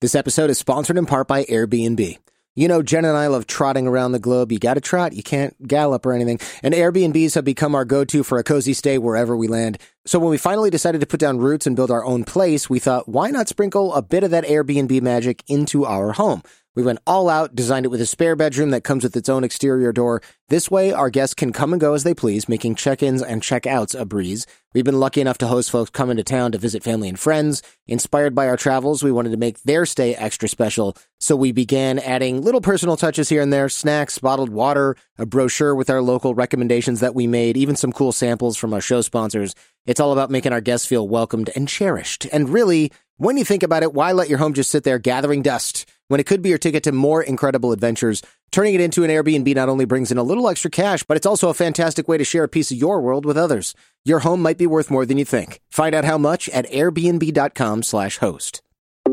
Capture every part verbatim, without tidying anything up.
This episode is sponsored in part by Airbnb. You know, Jen and I love trotting around the globe. You got to trot. You can't gallop or anything. And Airbnbs have become our go-to for a cozy stay wherever we land. So when we finally decided to put down roots and build our own place, we thought, why not sprinkle a bit of that Airbnb magic into our home? We went all out, designed it with a spare bedroom that comes with its own exterior door. This way, our guests can come and go as they please, making check-ins and check-outs a breeze. We've been lucky enough to host folks come into town to visit family and friends. Inspired by our travels, we wanted to make their stay extra special, so we began adding little personal touches here and there, snacks, bottled water, a brochure with our local recommendations that we made, even some cool samples from our show sponsors. It's all about making our guests feel welcomed and cherished. And really, when you think about it, why let your home just sit there gathering dust when it could be your ticket to more incredible adventures? Turning it into an Airbnb not only brings in a little extra cash, but it's also a fantastic way to share a piece of your world with others. Your home might be worth more than you think. Find out how much at airbnb.com slash host.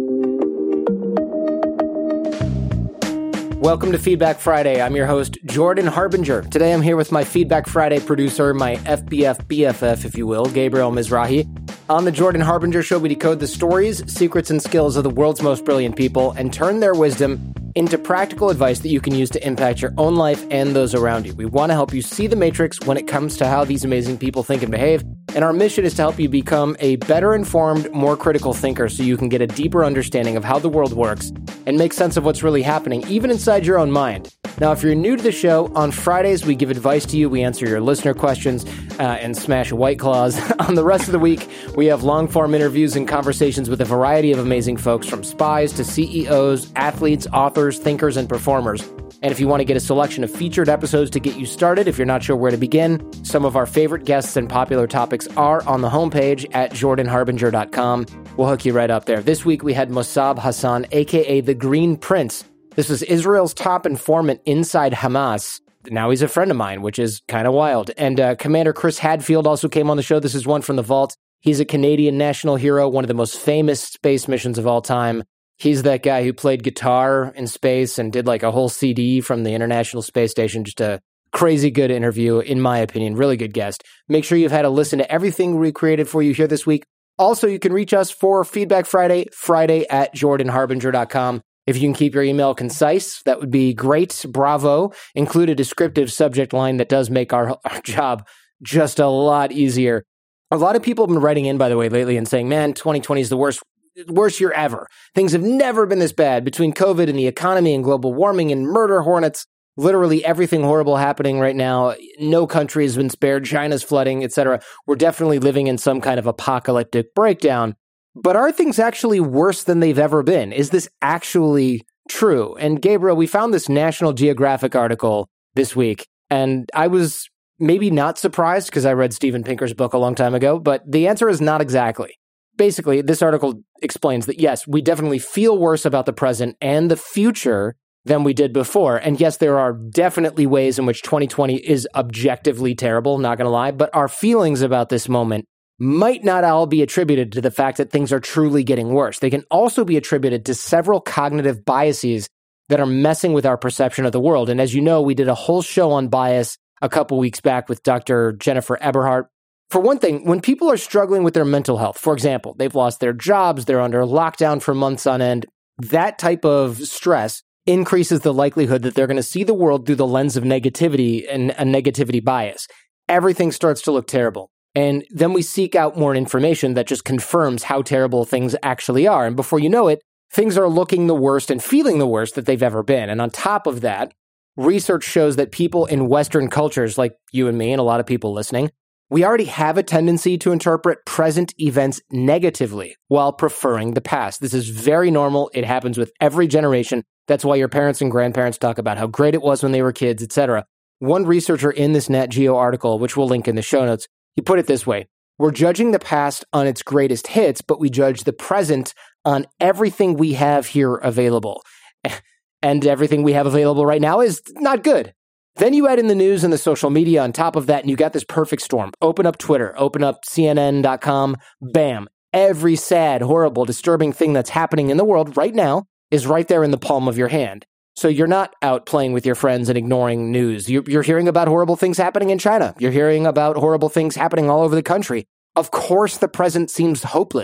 Welcome to Feedback Friday. I'm your host, Jordan Harbinger. Today I'm here with my Feedback Friday producer, my F B F B F F, if you will, Gabriel Mizrahi. On the Jordan Harbinger Show, we decode the stories, secrets, and skills of the world's most brilliant people and turn their wisdom into practical advice that you can use to impact your own life and those around you. We want to help you see the matrix when it comes to how these amazing people think and behave, and our mission is to help you become a better informed, more critical thinker so you can get a deeper understanding of how the world works and make sense of what's really happening, even inside your own mind. Now, if you're new to the show, on Fridays, we give advice to you. We answer your listener questions uh, and smash White Claws. On the rest of the week, we have long-form interviews and conversations with a variety of amazing folks, from spies to C E Os, athletes, authors, thinkers, and performers. And if you want to get a selection of featured episodes to get you started, if you're not sure where to begin, some of our favorite guests and popular topics are on the homepage at jordan harbinger dot com. We'll hook you right up there. This week, we had Mossab Hassan, a k a the Green Prince. This is Israel's top informant inside Hamas. Now he's a friend of mine, which is kind of wild. And uh, Commander Chris Hadfield also came on the show. This is one from the vault. He's a Canadian national hero, one of the most famous space missions of all time. He's that guy who played guitar in space and did like a whole C D from the International Space Station. Just a crazy good interview, in my opinion. Really good guest. Make sure you've had a listen to everything we created for you here this week. Also, you can reach us for Feedback Friday, Friday at jordan harbinger dot com. If you can keep your email concise, that would be great. Bravo. Include a descriptive subject line that does make our, our job just a lot easier. A lot of people have been writing in, by the way, lately and saying, man, twenty twenty is the worst, worst year ever. Things have never been this bad. Between COVID and the economy and global warming and murder hornets, literally everything horrible happening right now. No country has been spared. China's flooding, et cetera. We're definitely living in some kind of apocalyptic breakdown. But are things actually worse than they've ever been? Is this actually true? And Gabriel, we found this National Geographic article this week, and I was maybe not surprised because I read Steven Pinker's book a long time ago, but the answer is not exactly. Basically, this article explains that, yes, we definitely feel worse about the present and the future than we did before. And yes, there are definitely ways in which twenty twenty is objectively terrible, not going to lie, but our feelings about this moment might not all be attributed to the fact that things are truly getting worse. They can also be attributed to several cognitive biases that are messing with our perception of the world. And as you know, we did a whole show on bias a couple weeks back with Doctor Jennifer Eberhardt. For one thing, when people are struggling with their mental health, for example, they've lost their jobs, they're under lockdown for months on end, that type of stress increases the likelihood that they're going to see the world through the lens of negativity and a negativity bias. Everything starts to look terrible. And then we seek out more information that just confirms how terrible things actually are. And before you know it, things are looking the worst and feeling the worst that they've ever been. And on top of that, research shows that people in Western cultures, like you and me and a lot of people listening, we already have a tendency to interpret present events negatively while preferring the past. This is very normal. It happens with every generation. That's why your parents and grandparents talk about how great it was when they were kids, et cetera. One researcher in this Nat Geo article, which we'll link in the show notes, he put it this way: we're judging the past on its greatest hits, but we judge the present on everything we have here available. And everything we have available right now is not good. Then you add in the news and the social media on top of that, and you got this perfect storm. Open up Twitter, open up C N N dot com, bam. Every sad, horrible, disturbing thing that's happening in the world right now is right there in the palm of your hand. So you're not out playing with your friends and ignoring news. You're, you're hearing about horrible things happening in China. You're hearing about horrible things happening all over the country. Of course, the present seems hopeless.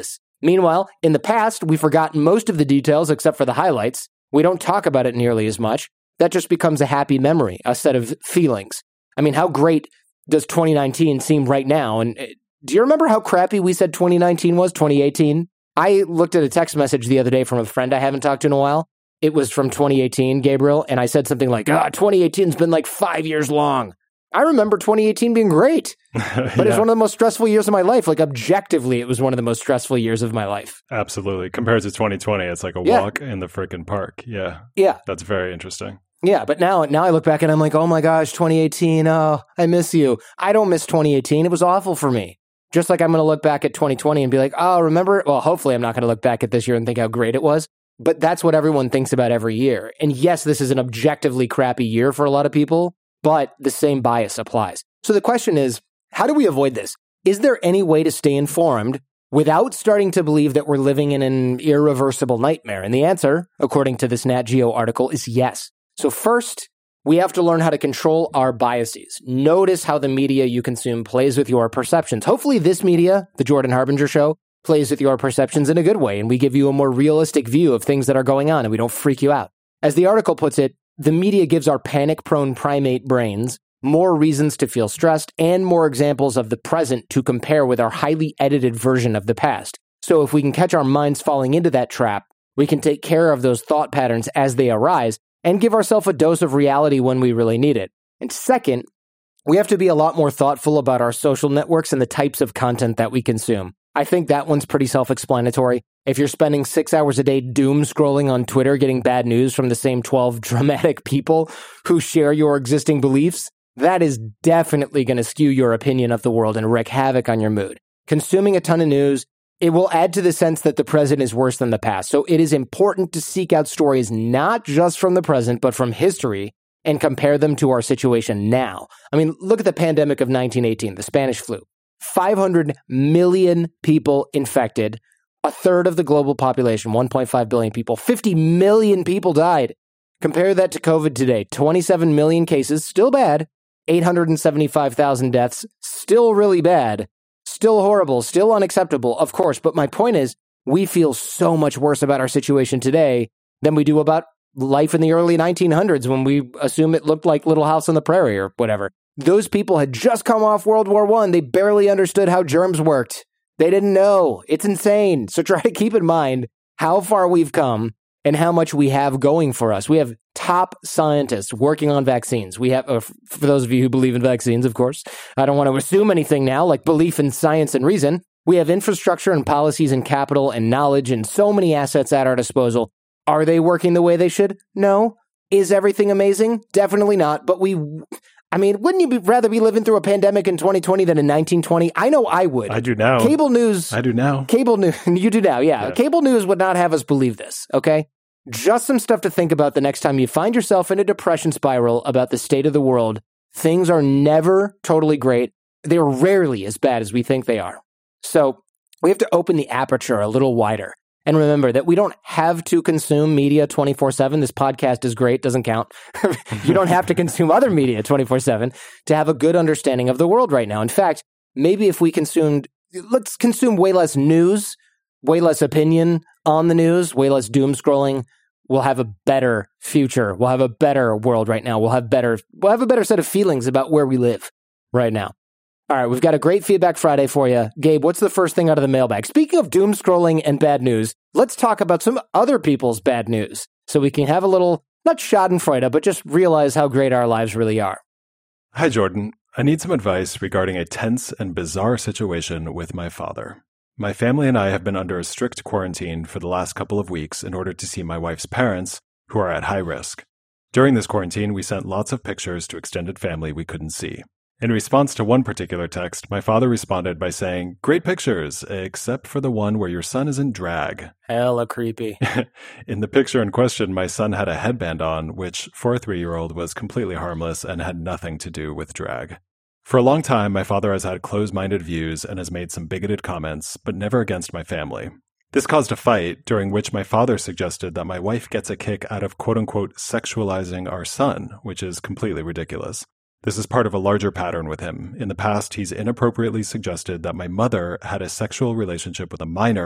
Meanwhile, in the past, we've forgotten most of the details except for the highlights. We don't talk about it nearly as much. That just becomes a happy memory, a set of feelings. I mean, how great does twenty nineteen seem right now? And do you remember how crappy we said twenty nineteen was, twenty eighteen? I looked at a text message the other day from a friend I haven't talked to in a while. It was from twenty eighteen, Gabriel, and I said something like, ah, twenty eighteen's been like five years long. I remember twenty eighteen being great, but yeah. It's one of the most stressful years of my life. Like, objectively, it was one of the most stressful years of my life. Absolutely. Compared to twenty twenty, it's like a yeah. walk in the freaking park. Yeah. Yeah. That's very interesting. Yeah, but now now I look back and I'm like, oh my gosh, twenty eighteen, oh, I miss you. I don't miss twenty eighteen. It was awful for me. Just like I'm going to look back at twenty twenty and be like, oh, remember? Well, hopefully I'm not going to look back at this year and think how great it was. But that's what everyone thinks about every year. And yes, this is an objectively crappy year for a lot of people, but the same bias applies. So the question is, how do we avoid this? Is there any way to stay informed without starting to believe that we're living in an irreversible nightmare? And the answer, according to this Nat Geo article, is yes. So first, we have to learn how to control our biases. Notice how the media you consume plays with your perceptions. Hopefully this media, the Jordan Harbinger Show, plays with your perceptions in a good way, and we give you a more realistic view of things that are going on, and we don't freak you out. As the article puts it, the media gives our panic-prone primate brains more reasons to feel stressed and more examples of the present to compare with our highly edited version of the past. So if we can catch our minds falling into that trap, we can take care of those thought patterns as they arise and give ourselves a dose of reality when we really need it. And second, we have to be a lot more thoughtful about our social networks and the types of content that we consume. I think that one's pretty self-explanatory. If you're spending six hours a day doom scrolling on Twitter getting bad news from the same twelve dramatic people who share your existing beliefs, that is definitely going to skew your opinion of the world and wreak havoc on your mood. Consuming a ton of news, it will add to the sense that the present is worse than the past. So it is important to seek out stories not just from the present, but from history and compare them to our situation now. I mean, look at the pandemic of nineteen eighteen, the Spanish flu. five hundred million people infected, a third of the global population, one point five billion people, fifty million people died. Compare that to COVID today, twenty-seven million cases, still bad, eight hundred seventy-five thousand deaths, still really bad, still horrible, still unacceptable, of course. But my point is, we feel so much worse about our situation today than we do about life in the early nineteen hundreds when we assume it looked like Little House on the Prairie or whatever. Those people had just come off World War One. They barely understood how germs worked. They didn't know. It's insane. So try to keep in mind how far we've come and how much we have going for us. We have top scientists working on vaccines. We have, uh, for those of you who believe in vaccines, of course, I don't want to assume anything now, like belief in science and reason. We have infrastructure and policies and capital and knowledge and so many assets at our disposal. Are they working the way they should? No. Is everything amazing? Definitely not. But we... I mean, wouldn't you be, rather be living through a pandemic in twenty twenty than in nineteen twenty? I know I would. I do now. Cable news. I do now. Cable news. You do now, yeah. yeah. Cable news would not have us believe this, okay? Just some stuff to think about the next time you find yourself in a depression spiral about the state of the world. Things are never totally great. They're rarely as bad as we think they are. So we have to open the aperture a little wider. And remember that we don't have to consume media twenty-four seven. This podcast is great, doesn't count. You don't have to consume other media twenty-four seven to have a good understanding of the world right now. In fact, maybe if we consumed, let's consume way less news, way less opinion on the news, way less doom scrolling, we'll have a better future. We'll have a better world right now. We'll have better, we'll have a better set of feelings about where we live right now. All right, we've got a great Feedback Friday for you. Gabe, what's the first thing out of the mailbag? Speaking of doom scrolling and bad news, let's talk about some other people's bad news so we can have a little, not schadenfreude, but just realize how great our lives really are. Hi, Jordan. I need some advice regarding a tense and bizarre situation with my father. My family and I have been under a strict quarantine for the last couple of weeks in order to see my wife's parents, who are at high risk. During this quarantine, we sent lots of pictures to extended family we couldn't see. In response to one particular text, my father responded by saying, "Great pictures, except for the one where your son is in drag." Hella creepy. In the picture in question, my son had a headband on, which for a three-year-old was completely harmless and had nothing to do with drag. For a long time, my father has had close-minded views and has made some bigoted comments, but never against my family. This caused a fight, during which my father suggested that my wife gets a kick out of quote-unquote sexualizing our son, which is completely ridiculous. This is part of a larger pattern with him. In the past, he's inappropriately suggested that my mother had a sexual relationship with a minor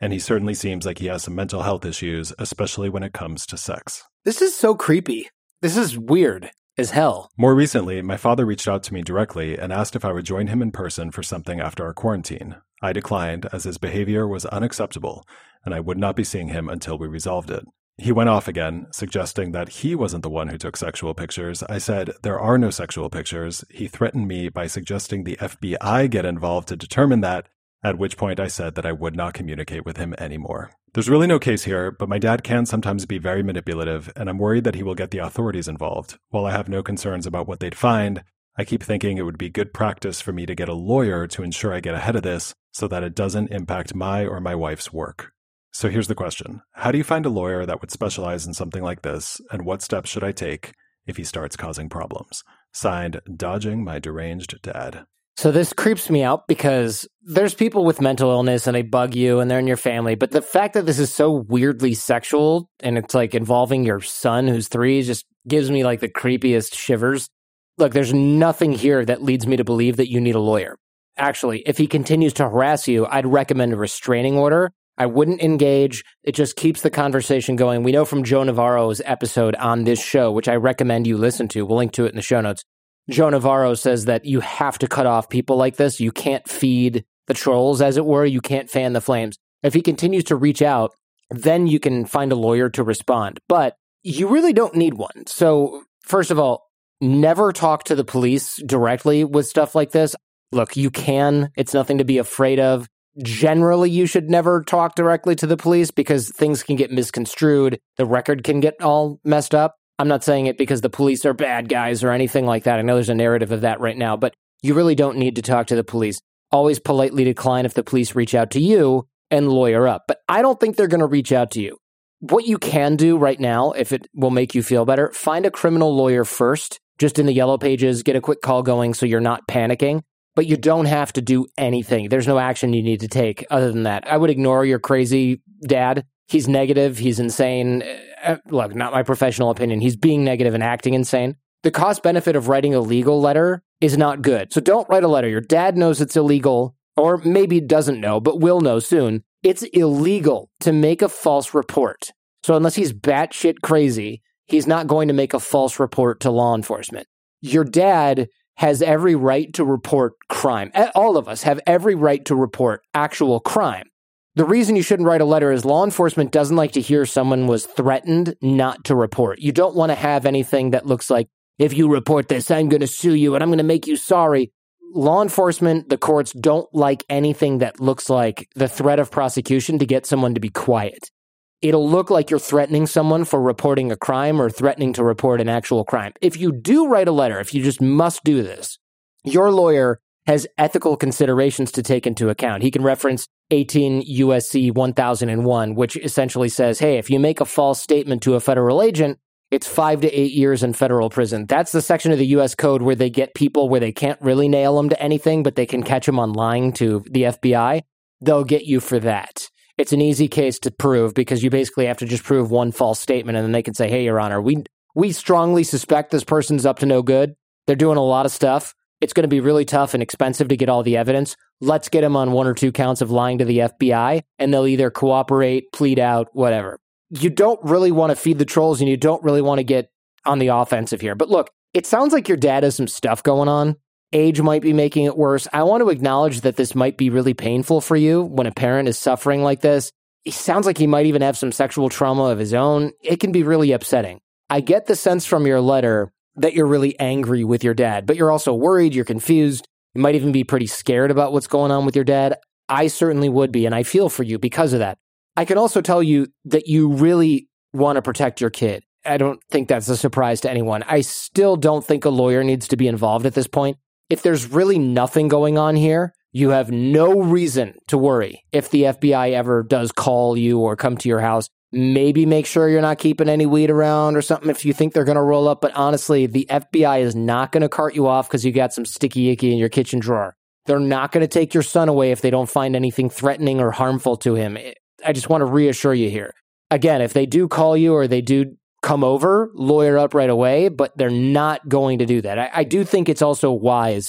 and he certainly seems like he has some mental health issues, especially when it comes to sex. This is so creepy. This is weird as hell. More recently, my father reached out to me directly and asked if I would join him in person for something after our quarantine. I declined, as his behavior was unacceptable, and I would not be seeing him until we resolved it. He went off again, suggesting that he wasn't the one who took sexual pictures. I said, there are no sexual pictures. He threatened me by suggesting the F B I get involved to determine that, at which point I said that I would not communicate with him anymore. There's really no case here, but my dad can sometimes be very manipulative, and I'm worried that he will get the authorities involved. While I have no concerns about what they'd find, I keep thinking it would be good practice for me to get a lawyer to ensure I get ahead of this so that it doesn't impact my or my wife's work. So here's the question. How do you find a lawyer that would specialize in something like this, and what steps should I take if he starts causing problems? Signed, Dodging My Deranged Dad. So this creeps me out because there's people with mental illness and they bug you and they're in your family. But the fact that this is so weirdly sexual and it's like involving your son who's three just gives me like the creepiest shivers. Look, there's nothing here that leads me to believe that you need a lawyer. Actually, if he continues to harass you, I'd recommend a restraining order. I wouldn't engage. It just keeps the conversation going. We know from Joe Navarro's episode on this show, which I recommend you listen to. We'll link to it in the show notes. Joe Navarro says that you have to cut off people like this. You can't feed the trolls, as it were. You can't fan the flames. If he continues to reach out, then you can find a lawyer to respond. But you really don't need one. So, first of all, never talk to the police directly with stuff like this. Look, you can. It's nothing to be afraid of. Generally, you should never talk directly to the police because things can get misconstrued. The record can get all messed up. I'm not saying it because the police are bad guys or anything like that. I know there's a narrative of that right now, but you really don't need to talk to the police. Always politely decline if the police reach out to you and lawyer up. But I don't think they're going to reach out to you. What you can do right now, if it will make you feel better, find a criminal lawyer first, just in the yellow pages, get a quick call going so you're not panicking. But you don't have to do anything. There's no action you need to take other than that. I would ignore your crazy dad. He's negative. He's insane. Uh, look, not my professional opinion. He's being negative and acting insane. The cost benefit of writing a legal letter is not good. So don't write a letter. Your dad knows it's illegal, or maybe doesn't know, but will know soon. It's illegal to make a false report. So unless he's batshit crazy, he's not going to make a false report to law enforcement. Your dad has every right to report crime. All of us have every right to report actual crime. The reason you shouldn't write a letter is law enforcement doesn't like to hear someone was threatened not to report. You don't want to have anything that looks like, if you report this, I'm going to sue you and I'm going to make you sorry. Law enforcement, the courts don't like anything that looks like the threat of prosecution to get someone to be quiet. It'll look like you're threatening someone for reporting a crime or threatening to report an actual crime. If you do write a letter, if you just must do this, your lawyer has ethical considerations to take into account. He can reference eighteen U S C one thousand one, which essentially says, hey, if you make a false statement to a federal agent, it's five to eight years in federal prison. That's the section of the U S code where they get people where they can't really nail them to anything, but they can catch them on lying to the F B I. They'll get you for that. It's an easy case to prove because you basically have to just prove one false statement and then they can say, hey, Your Honor, we we strongly suspect this person's up to no good. They're doing a lot of stuff. It's going to be really tough and expensive to get all the evidence. Let's get them on one or two counts of lying to the F B I, and they'll either cooperate, plead out, whatever. You don't really want to feed the trolls and you don't really want to get on the offensive here. But look, it sounds like your dad has some stuff going on. Age might be making it worse. I want to acknowledge that this might be really painful for you when a parent is suffering like this. It sounds like he might even have some sexual trauma of his own. It can be really upsetting. I get the sense from your letter that you're really angry with your dad, but you're also worried, you're confused. You might even be pretty scared about what's going on with your dad. I certainly would be, and I feel for you because of that. I can also tell you that you really want to protect your kid. I don't think that's a surprise to anyone. I still don't think a lawyer needs to be involved at this point. If there's really nothing going on here, you have no reason to worry. If the F B I ever does call you or come to your house, maybe make sure you're not keeping any weed around or something if you think they're going to roll up. But honestly, the F B I is not going to cart you off because you got some sticky icky in your kitchen drawer. They're not going to take your son away if they don't find anything threatening or harmful to him. I just want to reassure you here. Again, if they do call you or they do come over, lawyer up right away, but they're not going to do that. I, I do think it's also wise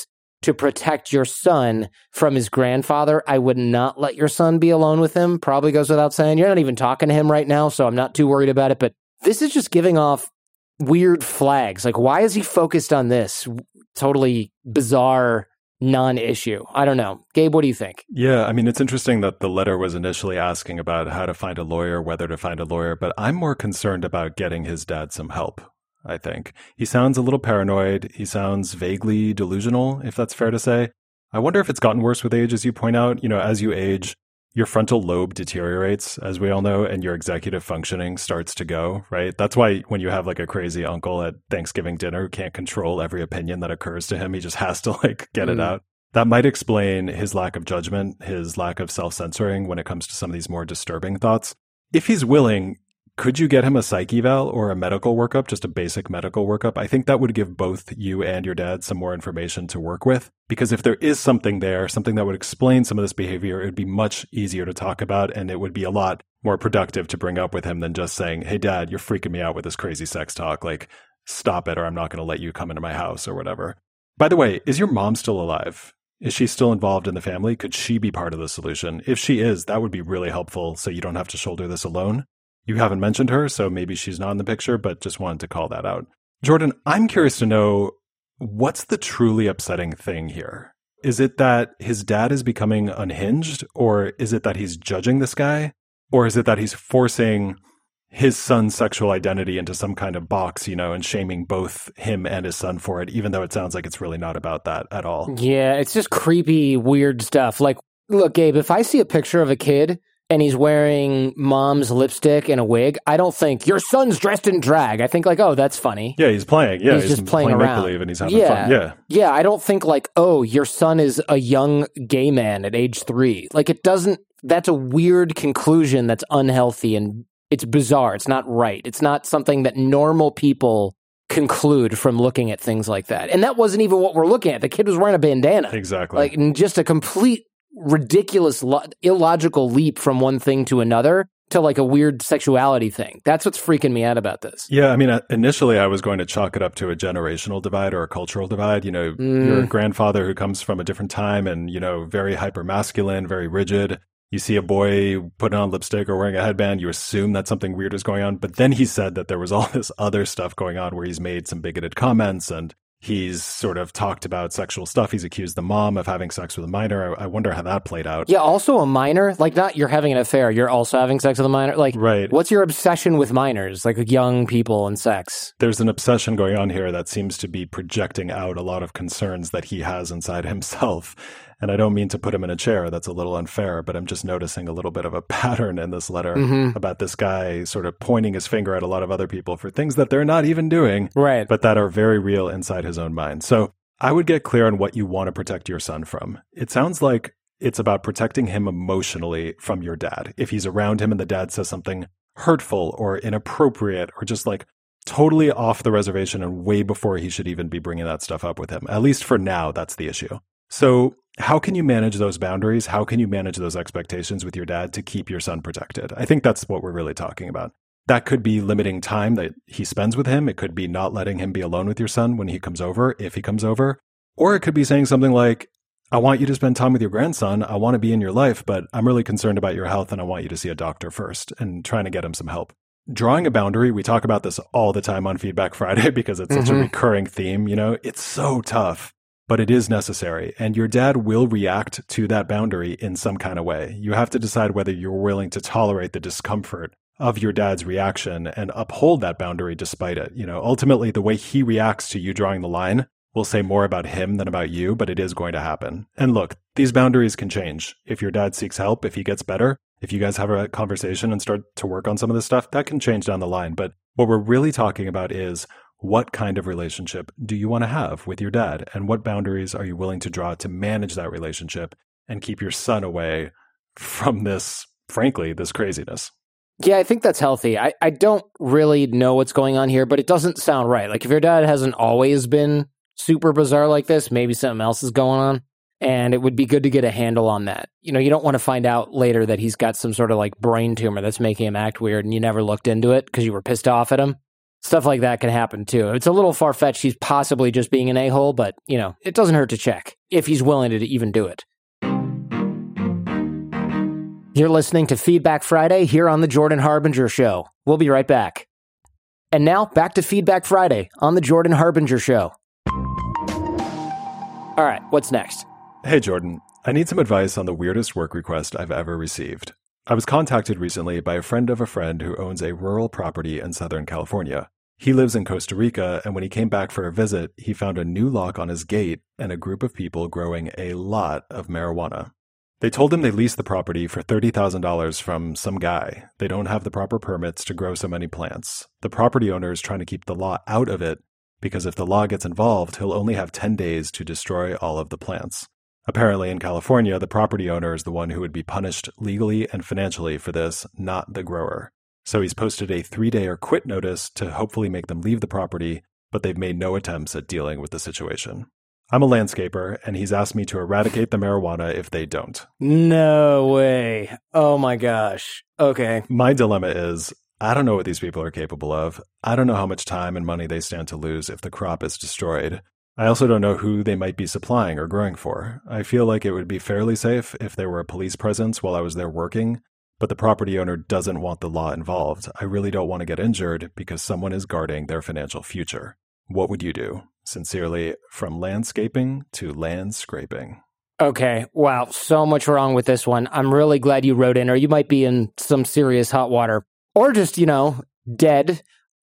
to protect your son from his grandfather, I would not let your son be alone with him. Probably goes without saying. You're not even talking to him right now, so I'm not too worried about it. But this is just giving off weird flags. Like, why is he focused on this totally bizarre non-issue? I don't know. Gabe, what do you think? Yeah, I mean, it's interesting that the letter was initially asking about how to find a lawyer, whether to find a lawyer, but I'm more concerned about getting his dad some help. I think. He sounds a little paranoid. He sounds vaguely delusional, if that's fair to say. I wonder if it's gotten worse with age, as you point out. You know, as you age, your frontal lobe deteriorates, as we all know, and your executive functioning starts to go, right? That's why when you have like a crazy uncle at Thanksgiving dinner who can't control every opinion that occurs to him, he just has to like get mm. it out. That might explain his lack of judgment, his lack of self-censoring when it comes to some of these more disturbing thoughts. If he's willing, could you get him a psych eval or a medical workup, just a basic medical workup? I think that would give both you and your dad some more information to work with. Because if there is something there, something that would explain some of this behavior, it would be much easier to talk about, and it would be a lot more productive to bring up with him than just saying, hey, Dad, you're freaking me out with this crazy sex talk. Like, stop it, or I'm not going to let you come into my house or whatever. By the way, is your mom still alive? Is she still involved in the family? Could she be part of the solution? If she is, that would be really helpful so you don't have to shoulder this alone. You haven't mentioned her, so maybe she's not in the picture, but just wanted to call that out. Jordan, I'm curious to know, what's the truly upsetting thing here? Is it that his dad is becoming unhinged, or is it that he's judging this guy? Or is it that he's forcing his son's sexual identity into some kind of box, you know, and shaming both him and his son for it, even though it sounds like it's really not about that at all? Yeah, it's just creepy, weird stuff. Like, look, Gabe, if I see a picture of a kid and he's wearing mom's lipstick and a wig, I don't think, your son's dressed in drag. I think like, oh, that's funny. Yeah, he's playing. Yeah, he's, he's just playing, playing around. Make-believe and he's having yeah. fun. Yeah. Yeah, I don't think like, oh, your son is a young gay man at age three. Like, it doesn't, that's a weird conclusion that's unhealthy and it's bizarre. It's not right. It's not something that normal people conclude from looking at things like that. And that wasn't even what we're looking at. The kid was wearing a bandana. Exactly. Like, and just a complete ridiculous, lo- illogical leap from one thing to another to like a weird sexuality thing. That's what's freaking me out about this. Yeah, I mean, initially I was going to chalk it up to a generational divide or a cultural divide. You know, mm. you're a grandfather who comes from a different time and, you know, very hyper masculine, very rigid. You see a boy putting on lipstick or wearing a headband, you assume that something weird is going on. But then he said that there was all this other stuff going on where he's made some bigoted comments and he's sort of talked about sexual stuff. He's accused the mom of having sex with a minor. I, I wonder how that played out. Yeah, also a minor? Like, not you're having an affair, you're also having sex with a minor? Like, right. What's your obsession with minors, like young people and sex? There's an obsession going on here that seems to be projecting out a lot of concerns that he has inside himself. And I don't mean to put him in a chair. That's a little unfair, but I'm just noticing a little bit of a pattern in this letter mm-hmm. about this guy sort of pointing his finger at a lot of other people for things that they're not even doing, right? But that are very real inside his own mind. So I would get clear on what you want to protect your son from. It sounds like it's about protecting him emotionally from your dad. If he's around him and the dad says something hurtful or inappropriate or just like totally off the reservation and way before he should even be bringing that stuff up with him. At least for now, that's the issue. So how can you manage those boundaries? How can you manage those expectations with your dad to keep your son protected? I think that's what we're really talking about. That could be limiting time that he spends with him. It could be not letting him be alone with your son when he comes over, if he comes over. Or it could be saying something like, I want you to spend time with your grandson. I want to be in your life, but I'm really concerned about your health and I want you to see a doctor first, and trying to get him some help. Drawing a boundary, we talk about this all the time on Feedback Friday because it's such mm-hmm. a recurring theme. You know, it's so tough, but it is necessary. And your dad will react to that boundary in some kind of way. You have to decide whether you're willing to tolerate the discomfort of your dad's reaction and uphold that boundary despite it. You know, ultimately, the way he reacts to you drawing the line will say more about him than about you, but it is going to happen. And look, these boundaries can change. If your dad seeks help, if he gets better, if you guys have a conversation and start to work on some of this stuff, that can change down the line. But what we're really talking about is, what kind of relationship do you want to have with your dad? And what boundaries are you willing to draw to manage that relationship and keep your son away from this, frankly, this craziness? Yeah, I think that's healthy. I, I don't really know what's going on here, but it doesn't sound right. Like, if your dad hasn't always been super bizarre like this, maybe something else is going on. And it would be good to get a handle on that. You know, you don't want to find out later that he's got some sort of like brain tumor that's making him act weird and you never looked into it because you were pissed off at him. Stuff like that can happen too. It's a little far-fetched. He's possibly just being an a-hole, but, you know, it doesn't hurt to check if he's willing to even do it. You're listening to Feedback Friday here on The Jordan Harbinger Show. We'll be right back. And now, back to Feedback Friday on The Jordan Harbinger Show. All right, what's next? Hey, Jordan. I need some advice on the weirdest work request I've ever received. I was contacted recently by a friend of a friend who owns a rural property in Southern California. He lives in Costa Rica, and when he came back for a visit, he found a new lock on his gate and a group of people growing a lot of marijuana. They told him they leased the property for thirty thousand dollars from some guy. They don't have the proper permits to grow so many plants. The property owner is trying to keep the law out of it because if the law gets involved, he'll only have ten days to destroy all of the plants. Apparently in California, the property owner is the one who would be punished legally and financially for this, not the grower. So he's posted a three-day or quit notice to hopefully make them leave the property, but they've made no attempts at dealing with the situation. I'm a landscaper, and he's asked me to eradicate the marijuana if they don't. No way. Oh my gosh. Okay. My dilemma is, I don't know what these people are capable of. I don't know how much time and money they stand to lose if the crop is destroyed. I also don't know who they might be supplying or growing for. I feel like it would be fairly safe if there were a police presence while I was there working, but the property owner doesn't want the law involved. I really don't want to get injured because someone is guarding their financial future. What would you do? Sincerely, from landscaping to land scraping. Okay, wow, so much wrong with this one. I'm really glad you wrote in, or you might be in some serious hot water. Or just, you know, dead.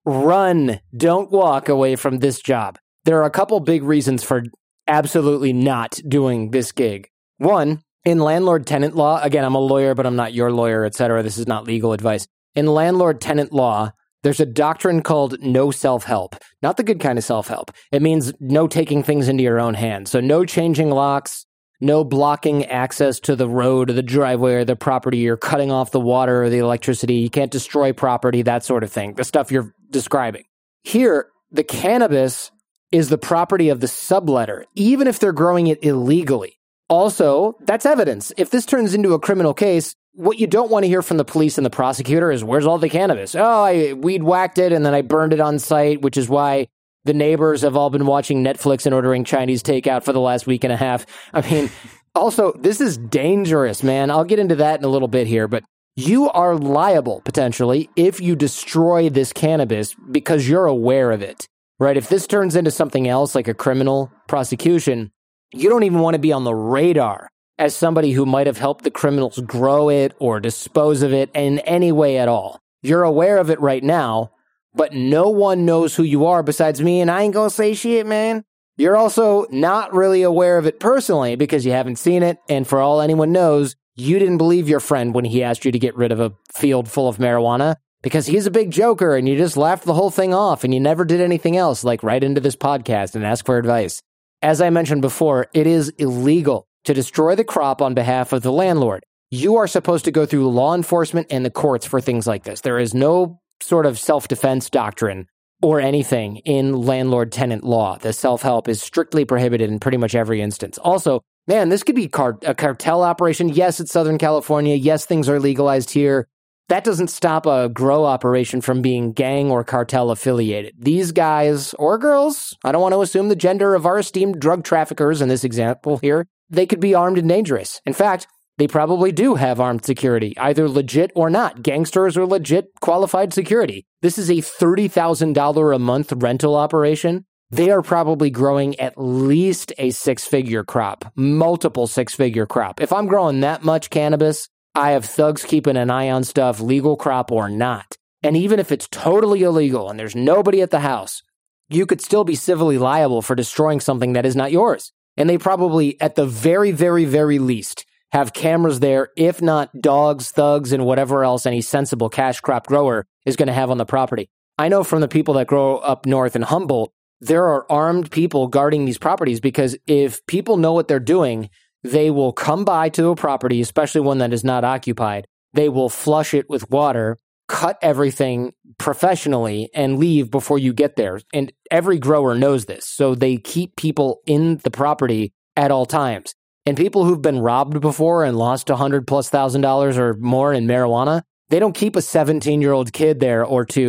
Run. Don't walk away from this job. There are a couple big reasons for absolutely not doing this gig. One, in landlord-tenant law, again, I'm a lawyer, but I'm not your lawyer, et cetera. This is not legal advice. In landlord-tenant law, there's a doctrine called no self-help. Not the good kind of self-help. It means no taking things into your own hands. So no changing locks, no blocking access to the road or the driveway or the property. You're cutting off the water or the electricity. You can't destroy property, that sort of thing. The stuff you're describing. Here, the cannabis is the property of the subletter, even if they're growing it illegally. Also, that's evidence. If this turns into a criminal case, what you don't want to hear from the police and the prosecutor is, where's all the cannabis? Oh, I weed whacked it and then I burned it on site, which is why the neighbors have all been watching Netflix and ordering Chinese takeout for the last week and a half. I mean, also, this is dangerous, man. I'll get into that in a little bit here, but you are liable, potentially, if you destroy this cannabis because you're aware of it, right? If this turns into something else, like a criminal prosecution, you don't even want to be on the radar as somebody who might have helped the criminals grow it or dispose of it in any way at all. You're aware of it right now, but no one knows who you are besides me, and I ain't gonna say shit, man. You're also not really aware of it personally because you haven't seen it, and for all anyone knows, you didn't believe your friend when he asked you to get rid of a field full of marijuana because he's a big joker and you just laughed the whole thing off and you never did anything else, like write into this podcast and ask for advice. As I mentioned before, it is illegal to destroy the crop on behalf of the landlord. You are supposed to go through law enforcement and the courts for things like this. There is no sort of self-defense doctrine or anything in landlord-tenant law. The self-help is strictly prohibited in pretty much every instance. Also, man, this could be car- a cartel operation. Yes, it's Southern California. Yes, things are legalized here. That doesn't stop a grow operation from being gang or cartel affiliated. These guys, or girls, I don't want to assume the gender of our esteemed drug traffickers in this example here, they could be armed and dangerous. In fact, they probably do have armed security, either legit or not. Gangsters or legit qualified security. This is a thirty thousand dollars a month rental operation. They are probably growing at least a six-figure crop, multiple six-figure crop. If I'm growing that much cannabis, I have thugs keeping an eye on stuff, legal crop or not. And even if it's totally illegal and there's nobody at the house, you could still be civilly liable for destroying something that is not yours. And they probably, at the very, very, very least, have cameras there, if not dogs, thugs, and whatever else any sensible cash crop grower is going to have on the property. I know from the people that grow up north in Humboldt, there are armed people guarding these properties because if people know what they're doing, they will come by to a property, especially one that is not occupied. They will flush it with water, cut everything professionally, and leave before you get there. And every grower knows this. So they keep people in the property at all times. And people who've been robbed before and lost one hundred plus thousand dollars or more in marijuana, they don't keep a seventeen-year-old kid there or two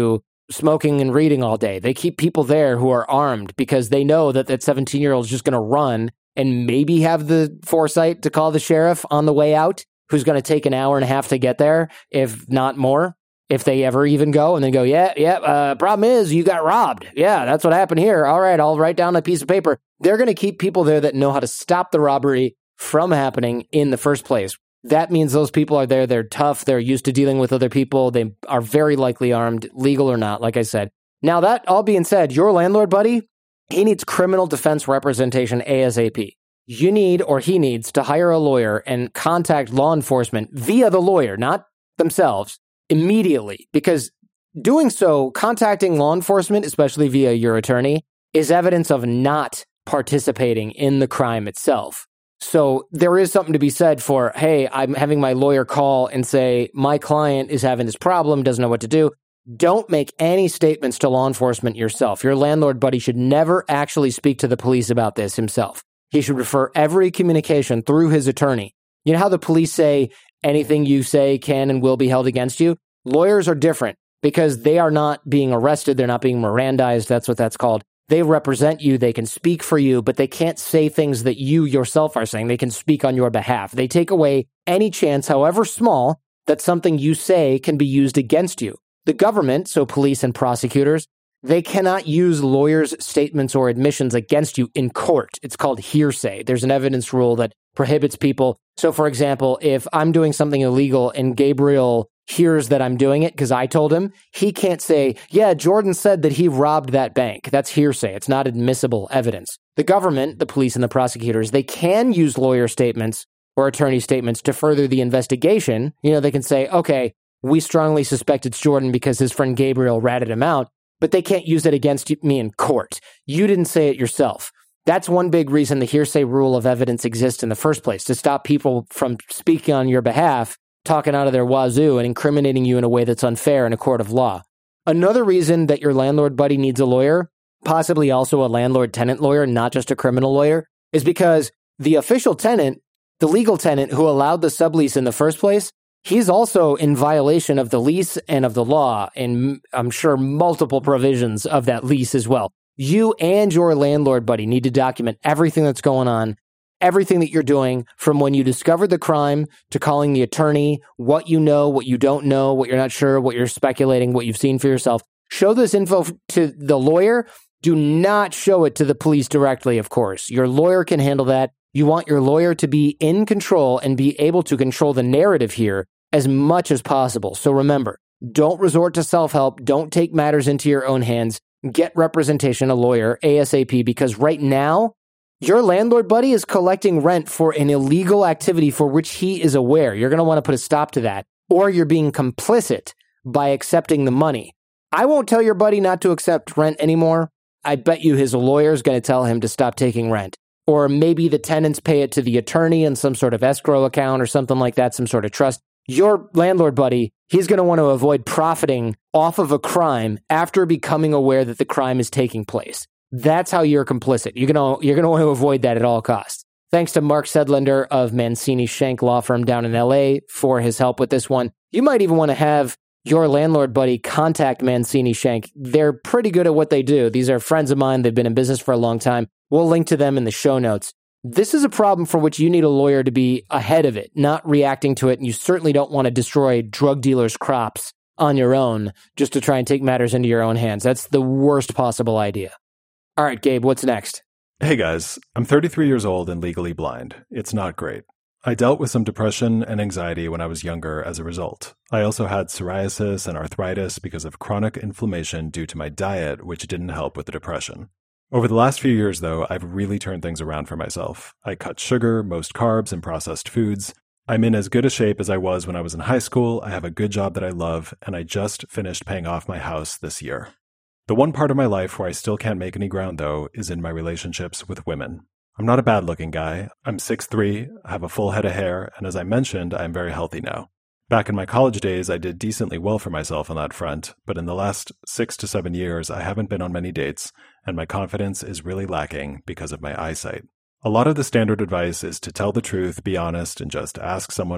smoking and reading all day. They keep people there who are armed because they know that that seventeen-year-old is just going to run and maybe have the foresight to call the sheriff on the way out, who's going to take an hour and a half to get there, if not more, if they ever even go, and then go, yeah, yeah, uh, problem is you got robbed. Yeah, that's what happened here. All right, I'll write down a piece of paper. They're going to keep people there that know how to stop the robbery from happening in the first place. That means those people are there. They're tough. They're used to dealing with other people. They are very likely armed, legal or not, like I said. Now, that all being said, your landlord buddy, he needs criminal defense representation ASAP. You need, or he needs, to hire a lawyer and contact law enforcement via the lawyer, not themselves, immediately. Because doing so, contacting law enforcement, especially via your attorney, is evidence of not participating in the crime itself. So there is something to be said for, hey, I'm having my lawyer call and say, my client is having this problem, doesn't know what to do. Don't make any statements to law enforcement yourself. Your landlord buddy should never actually speak to the police about this himself. He should refer every communication through his attorney. You know how the police say anything you say can and will be held against you? Lawyers are different because they are not being arrested. They're not being Mirandized. That's what that's called. They represent you. They can speak for you, but they can't say things that you yourself are saying. They can speak on your behalf. They take away any chance, however small, that something you say can be used against you. The government, so police and prosecutors, they cannot use lawyers' statements or admissions against you in court. It's called hearsay. There's an evidence rule that prohibits people. So, for example, if I'm doing something illegal and Gabriel hears that I'm doing it because I told him, he can't say, yeah, Jordan said that he robbed that bank. That's hearsay. It's not admissible evidence. The government, the police and the prosecutors, they can use lawyer statements or attorney statements to further the investigation. You know, they can say, okay, we strongly suspect it's Jordan because his friend Gabriel ratted him out, but they can't use it against me in court. You didn't say it yourself. That's one big reason the hearsay rule of evidence exists in the first place, to stop people from speaking on your behalf, talking out of their wazoo and incriminating you in a way that's unfair in a court of law. Another reason that your landlord buddy needs a lawyer, possibly also a landlord-tenant lawyer, not just a criminal lawyer, is because the official tenant, the legal tenant who allowed the sublease in the first place, he's also in violation of the lease and of the law, and I'm sure multiple provisions of that lease as well. You and your landlord buddy need to document everything that's going on, everything that you're doing, from when you discovered the crime to calling the attorney, what you know, what you don't know, what you're not sure, what you're speculating, what you've seen for yourself. Show this info to the lawyer. Do not show it to the police directly, of course. Your lawyer can handle that. You want your lawyer to be in control and be able to control the narrative here as much as possible. So remember, don't resort to self-help. Don't take matters into your own hands. Get representation, a lawyer, ASAP, because right now, your landlord buddy is collecting rent for an illegal activity for which he is aware. You're going to want to put a stop to that, or you're being complicit by accepting the money. I won't tell your buddy not to accept rent anymore. I bet you his lawyer is going to tell him to stop taking rent. Or maybe the tenants pay it to the attorney in some sort of escrow account or something like that, some sort of trust. Your landlord buddy, he's going to want to avoid profiting off of a crime after becoming aware that the crime is taking place. That's how you're complicit. You're going to, you're going to want to avoid that at all costs. Thanks to Mark Sedlender of Mancini Shank Law Firm down in L A for his help with this one. You might even want to have your landlord buddy contact Mancini Shank. They're pretty good at what they do. These are friends of mine. They've been in business for a long time. We'll link to them in the show notes. This is a problem for which you need a lawyer to be ahead of it, not reacting to it. And you certainly don't want to destroy drug dealers' crops on your own just to try and take matters into your own hands. That's the worst possible idea. All right, Gabe, what's next? Hey guys, I'm thirty-three years old and legally blind. It's not great. I dealt with some depression and anxiety when I was younger as a result. I also had psoriasis and arthritis because of chronic inflammation due to my diet, which didn't help with the depression. Over the last few years, though, I've really turned things around for myself. I cut sugar, most carbs, and processed foods. I'm in as good a shape as I was when I was in high school, I have a good job that I love, and I just finished paying off my house this year. The one part of my life where I still can't make any ground, though, is in my relationships with women. I'm not a bad-looking guy. I'm six foot three, I have a full head of hair, and as I mentioned, I'm very healthy now. Back in my college days, I did decently well for myself on that front, but in the last six to seven years, I haven't been on many dates, and my confidence is really lacking because of my eyesight. A lot of the standard advice is to tell the truth, be honest, and just ask someone out.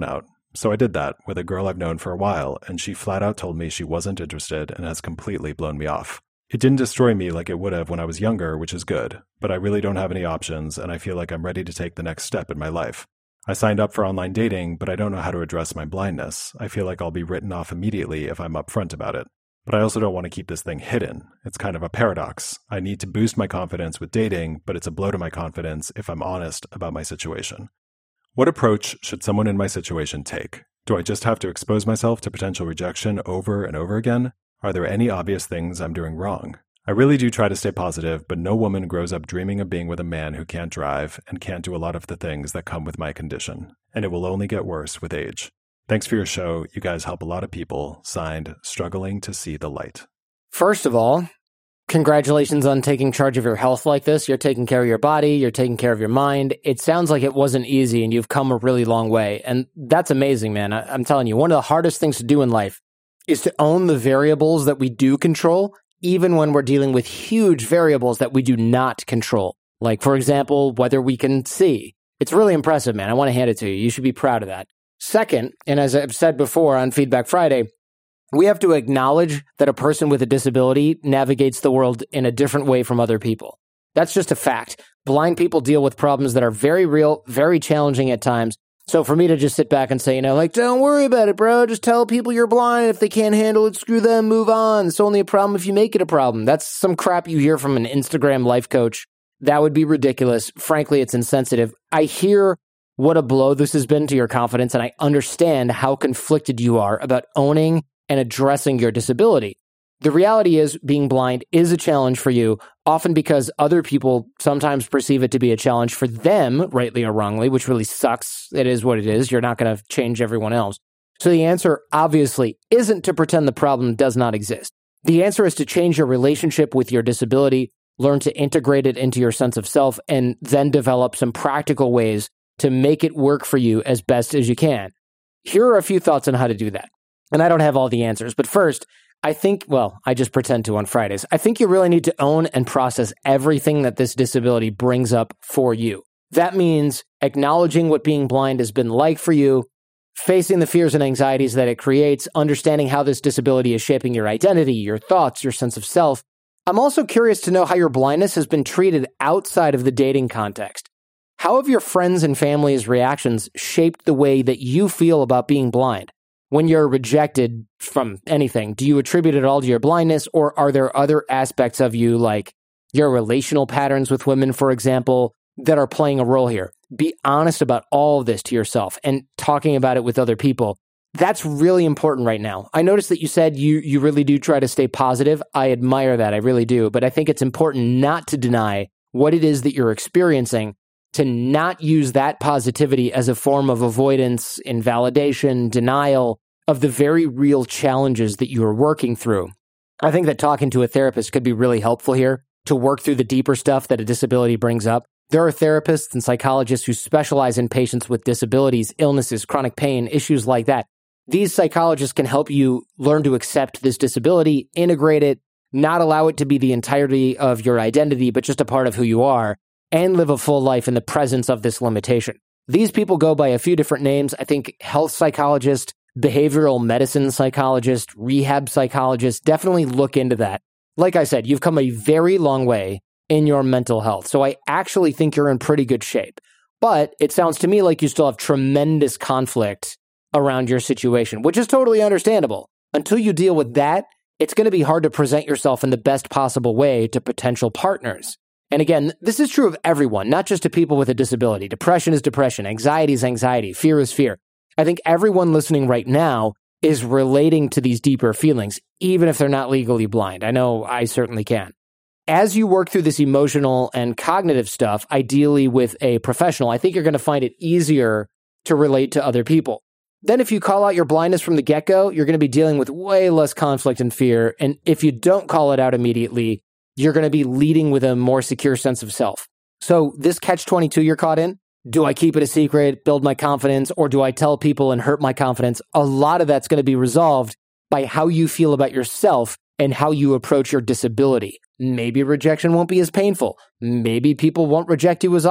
So I did that with a girl I've known for a while, and she flat out told me she wasn't interested and has completely blown me off. It didn't destroy me like it would have when I was younger, which is good, but I really don't have any options, and I feel like I'm ready to take the next step in my life. I signed up for online dating, but I don't know how to address my blindness. I feel like I'll be written off immediately if I'm upfront about it. But I also don't want to keep this thing hidden. It's kind of a paradox. I need to boost my confidence with dating, but it's a blow to my confidence if I'm honest about my situation. What approach should someone in my situation take? Do I just have to expose myself to potential rejection over and over again? Are there any obvious things I'm doing wrong? I really do try to stay positive, but no woman grows up dreaming of being with a man who can't drive and can't do a lot of the things that come with my condition. And it will only get worse with age. Thanks for your show. You guys help a lot of people. Signed, Struggling to See the Light. First of all, congratulations on taking charge of your health like this. You're taking care of your body. You're taking care of your mind. It sounds like it wasn't easy and you've come a really long way. And that's amazing, man. I- I'm telling you, one of the hardest things to do in life is to own the variables that we do control, even when we're dealing with huge variables that we do not control. Like, for example, whether we can see. It's really impressive, man. I want to hand it to you. You should be proud of that. Second, and as I've said before on Feedback Friday, we have to acknowledge that a person with a disability navigates the world in a different way from other people. That's just a fact. Blind people deal with problems that are very real, very challenging at times. So for me to just sit back and say, you know, like, don't worry about it, bro. Just tell people you're blind. If they can't handle it, screw them, move on. It's only a problem if you make it a problem. That's some crap you hear from an Instagram life coach. That would be ridiculous. Frankly, it's insensitive. I hear what a blow this has been to your confidence, and I understand how conflicted you are about owning and addressing your disability. The reality is being blind is a challenge for you, often because other people sometimes perceive it to be a challenge for them, rightly or wrongly, which really sucks. It is what it is. You're not going to change everyone else. So the answer obviously isn't to pretend the problem does not exist. The answer is to change your relationship with your disability, learn to integrate it into your sense of self, and then develop some practical ways to make it work for you as best as you can. Here are a few thoughts on how to do that. And I don't have all the answers, but first, I think, well, I just pretend to on Fridays. I think you really need to own and process everything that this disability brings up for you. That means acknowledging what being blind has been like for you, facing the fears and anxieties that it creates, understanding how this disability is shaping your identity, your thoughts, your sense of self. I'm also curious to know how your blindness has been treated outside of the dating context. How have your friends and family's reactions shaped the way that you feel about being blind? When you're rejected from anything, do you attribute it all to your blindness, or are there other aspects of you, like your relational patterns with women, for example, that are playing a role here? Be honest about all of this to yourself and talking about it with other people. That's really important right now. I noticed that you said you, you really do try to stay positive. I admire that. I really do. But I think it's important not to deny what it is that you're experiencing, to not use that positivity as a form of avoidance, invalidation, denial of the very real challenges that you are working through. I think that talking to a therapist could be really helpful here to work through the deeper stuff that a disability brings up. There are therapists and psychologists who specialize in patients with disabilities, illnesses, chronic pain, issues like that. These psychologists can help you learn to accept this disability, integrate it, not allow it to be the entirety of your identity, but just a part of who you are, and live a full life in the presence of this limitation. These people go by a few different names. I think health psychologist, behavioral medicine psychologist, rehab psychologist, definitely look into that. Like I said, you've come a very long way in your mental health. So I actually think you're in pretty good shape. But it sounds to me like you still have tremendous conflict around your situation, which is totally understandable. Until you deal with that, it's going to be hard to present yourself in the best possible way to potential partners. And again, this is true of everyone, not just to people with a disability. Depression is depression, anxiety is anxiety, fear is fear. I think everyone listening right now is relating to these deeper feelings, even if they're not legally blind. I know I certainly can. As you work through this emotional and cognitive stuff, ideally with a professional, I think you're going to find it easier to relate to other people. Then if you call out your blindness from the get-go, you're going to be dealing with way less conflict and fear. And if you don't call it out immediately, you're going to be leading with a more secure sense of self. So this catch twenty-two you're caught in, do I keep it a secret, build my confidence, or do I tell people and hurt my confidence? A lot of that's going to be resolved by how you feel about yourself and how you approach your disability. Maybe rejection won't be as painful. Maybe people won't reject you as often.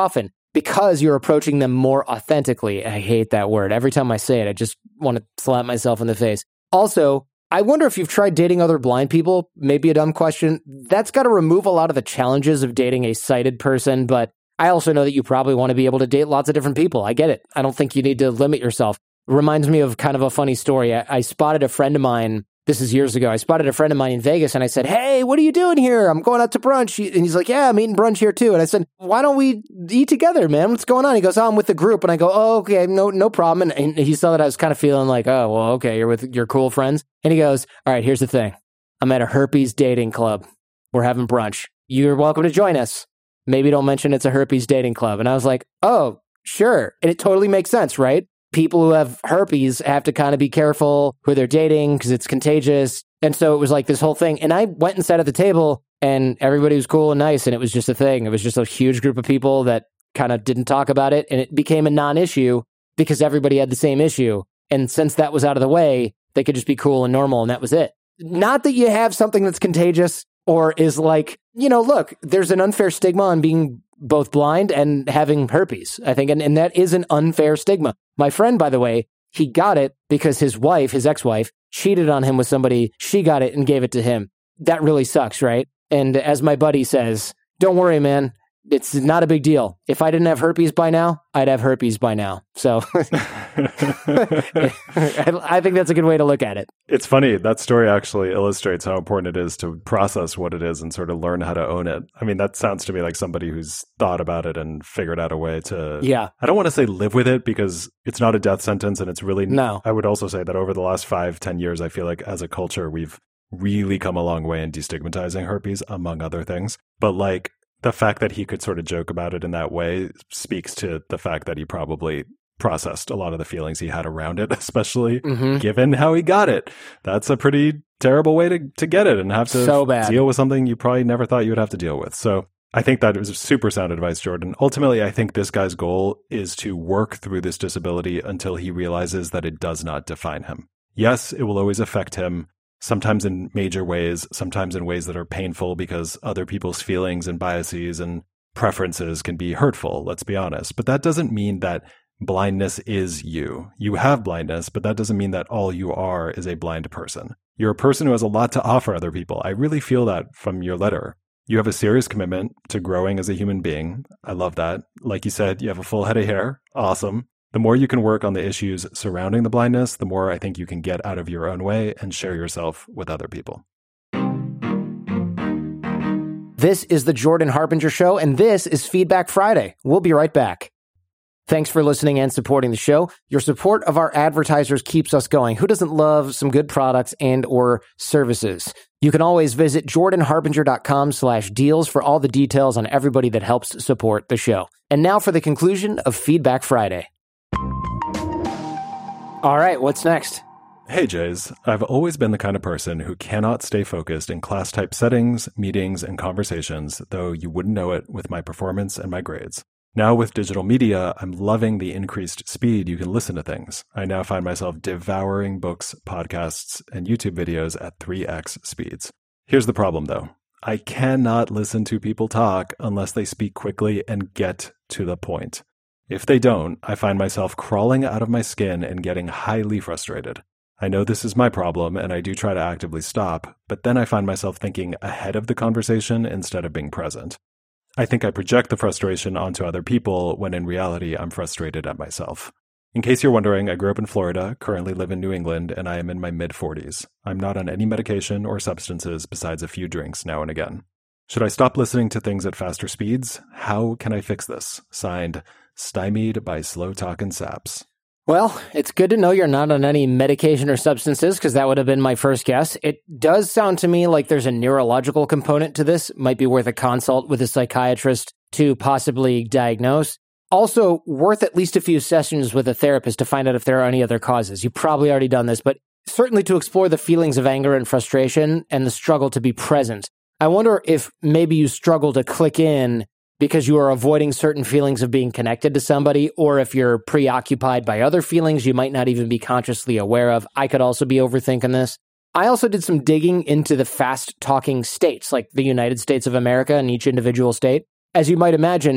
because you're approaching them more authentically. I hate that word. Every time I say it, I just want to slap myself in the face. Also, I wonder if you've tried dating other blind people. Maybe a dumb question. That's got to remove a lot of the challenges of dating a sighted person, but I also know that you probably want to be able to date lots of different people. I get it. I don't think you need to limit yourself. It reminds me of kind of a funny story. I, I spotted a friend of mine. This is years ago. I spotted a friend of mine in Vegas and I said, hey, what are you doing here? I'm going out to brunch. And he's like, yeah, I'm eating brunch here too. And I said, why don't we eat together, man? What's going on? He goes, oh, I'm with the group. And I go, oh, okay, no, no problem. And, and he saw that I was kind of feeling like, oh, well, okay, you're with your cool friends. And he goes, all right, here's the thing. I'm at a herpes dating club. We're having brunch. You're welcome to join us. Maybe don't mention it's a herpes dating club. And I was like, oh, sure. And it totally makes sense, right? People who have herpes have to kind of be careful who they're dating because it's contagious. And so it was like this whole thing. And I went and sat at the table and everybody was cool and nice. And it was just a thing. It was just a huge group of people that kind of didn't talk about it. And it became a non-issue because everybody had the same issue. And since that was out of the way, they could just be cool and normal. And that was it. Not that you have something that's contagious or is like, you know, look, there's an unfair stigma on being both blind and having herpes, I think. And, and that is an unfair stigma. My friend, by the way, he got it because his wife, his ex-wife, cheated on him with somebody. She got it and gave it to him. That really sucks, right? And as my buddy says, don't worry, man. It's not a big deal. If I didn't have herpes by now, I'd have herpes by now. So I think that's a good way to look at it. It's funny. That story actually illustrates how important it is to process what it is and sort of learn how to own it. I mean, that sounds to me like somebody who's thought about it and figured out a way to, yeah. I don't want to say live with it because it's not a death sentence and it's really, no. I would also say that over the last five, ten years, I feel like as a culture, we've really come a long way in destigmatizing herpes, among other things. But like, the fact that he could sort of joke about it in that way speaks to the fact that he probably processed a lot of the feelings he had around it, especially mm-hmm. given how he got it. That's a pretty terrible way to, to get it and have to so bad. deal with something you probably never thought you would have to deal with. So I think that was super sound advice, Jordan. Ultimately, I think this guy's goal is to work through this disability until he realizes that it does not define him. Yes, it will always affect him. Sometimes in major ways, sometimes in ways that are painful because other people's feelings and biases and preferences can be hurtful, let's be honest. But that doesn't mean that blindness is you. You have blindness, but that doesn't mean that all you are is a blind person. You're a person who has a lot to offer other people. I really feel that from your letter. You have a serious commitment to growing as a human being. I love that. Like you said, you have a full head of hair. Awesome. The more you can work on the issues surrounding the blindness, the more I think you can get out of your own way and share yourself with other people. This is the Jordan Harbinger Show, and this is Feedback Friday. We'll be right back. Thanks for listening and supporting the show. Your support of our advertisers keeps us going. Who doesn't love some good products and or services? You can always visit jordanharbinger.com slash deals for all the details on everybody that helps support the show. And now for the conclusion of Feedback Friday. All right, what's next? Hey, Jays. I've always been the kind of person who cannot stay focused in class-type settings, meetings, and conversations, though you wouldn't know it with my performance and my grades. Now with digital media, I'm loving the increased speed you can listen to things. I now find myself devouring books, podcasts, and YouTube videos at three x speeds. Here's the problem, though. I cannot listen to people talk unless they speak quickly and get to the point. If they don't, I find myself crawling out of my skin and getting highly frustrated. I know this is my problem, and I do try to actively stop, but then I find myself thinking ahead of the conversation instead of being present. I think I project the frustration onto other people when in reality I'm frustrated at myself. In case you're wondering, I grew up in Florida, currently live in New England, and I am in my mid-forties. I'm not on any medication or substances besides a few drinks now and again. Should I stop listening to things at faster speeds? How can I fix this? Signed, Stymied by Slow Talkin' Saps. Well, it's good to know you're not on any medication or substances, because that would have been my first guess. It does sound to me like there's a neurological component to this. Might be worth a consult with a psychiatrist to possibly diagnose. Also, worth at least a few sessions with a therapist to find out if there are any other causes. You've probably already done this, but certainly to explore the feelings of anger and frustration and the struggle to be present. I wonder if maybe you struggle to click in because you are avoiding certain feelings of being connected to somebody, or if you're preoccupied by other feelings you might not even be consciously aware of. I could also be overthinking this. I also did some digging into the fast-talking states, like the United States of America and each individual state. As you might imagine,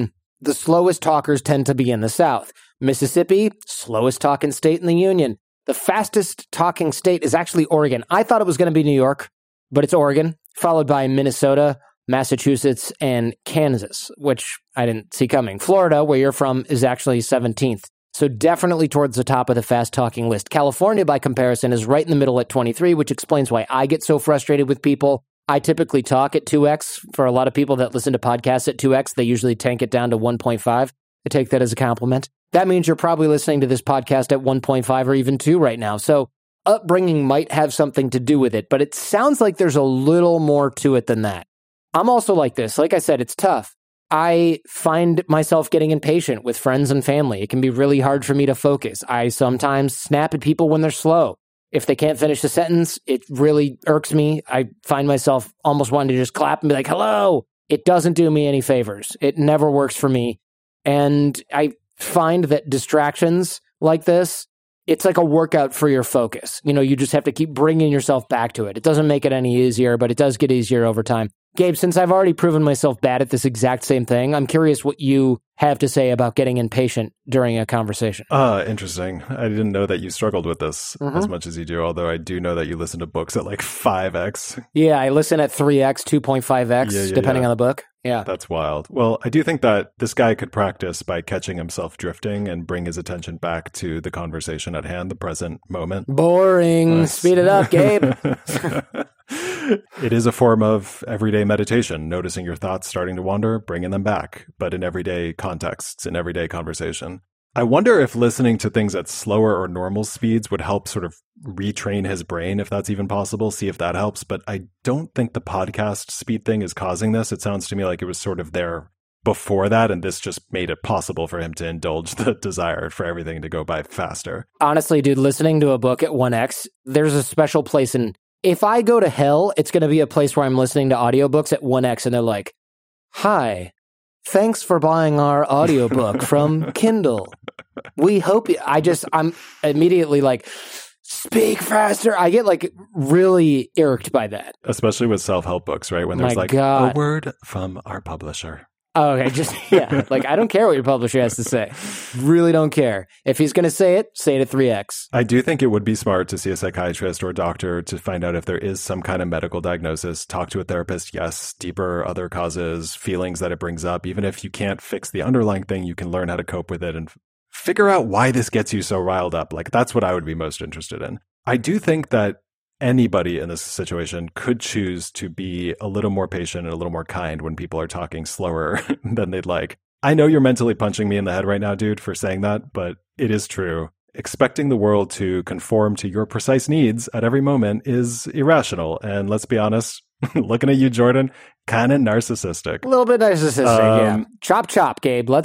the slowest talkers tend to be in the South. Mississippi, slowest talking state in the Union. The fastest talking state is actually Oregon. I thought it was going to be New York, but it's Oregon, followed by Minnesota, Massachusetts, and Kansas, which I didn't see coming. Florida, where you're from, is actually seventeenth. So definitely towards the top of the fast-talking list. California, by comparison, is right in the middle at twenty-three, which explains why I get so frustrated with people. I typically talk at two x. For a lot of people that listen to podcasts at two x, they usually tank it down to one point five. I take that as a compliment. That means you're probably listening to this podcast at one point five or even two right now. So upbringing might have something to do with it, but it sounds like there's a little more to it than that. I'm also like this. Like I said, it's tough. I find myself getting impatient with friends and family. It can be really hard for me to focus. I sometimes snap at people when they're slow. If they can't finish a sentence, it really irks me. I find myself almost wanting to just clap and be like, hello. It doesn't do me any favors. It never works for me. And I find that distractions like this, it's like a workout for your focus. You know, you just have to keep bringing yourself back to it. It doesn't make it any easier, but it does get easier over time. Gabe, since I've already proven myself bad at this exact same thing, I'm curious what you have to say about getting impatient during a conversation. Ah, interesting. I didn't know that you struggled with this Mm-hmm. as much as you do, although I do know that you listen to books at like five x. Yeah, I listen at three x, two point five x, Yeah, yeah, depending yeah. on the book. Yeah. That's wild. Well, I do think that this guy could practice by catching himself drifting and bring his attention back to the conversation at hand, the present moment. Boring. Nice. Speed it up, Gabe. It is a form of everyday meditation, noticing your thoughts starting to wander, bringing them back, but in everyday contexts, in everyday conversation. I wonder if listening to things at slower or normal speeds would help sort of retrain his brain, if that's even possible, see if that helps. But I don't think the podcast speed thing is causing this. It sounds to me like it was sort of there before that, and this just made it possible for him to indulge the desire for everything to go by faster. Honestly, dude, listening to a book at one x, there's a special place in... If I go to hell, it's going to be a place where I'm listening to audiobooks at one x, and they're like, hi, thanks for buying our audiobook from Kindle. We hope you... I just, I'm immediately like, speak faster. I get like really irked by that. Especially with self-help books, right? When there's My like God. a word from our publisher. Oh, okay, just, yeah. Like, I don't care what your publisher has to say. Really don't care. If he's going to say it, say it at three x. I do think it would be smart to see a psychiatrist or a doctor to find out if there is some kind of medical diagnosis. Talk to a therapist, yes. Deeper other causes, feelings that it brings up. Even if you can't fix the underlying thing, you can learn how to cope with it and f- figure out why this gets you so riled up. Like, that's what I would be most interested in. I do think that anybody in this situation could choose to be a little more patient and a little more kind when people are talking slower than they'd like. I know you're mentally punching me in the head right now, dude, for saying that, but it is true. Expecting the world to conform to your precise needs at every moment is irrational. And let's be honest, looking at you, Jordan, kind of narcissistic. A little bit narcissistic, Um, yeah. Chop, chop, Gabe. Let's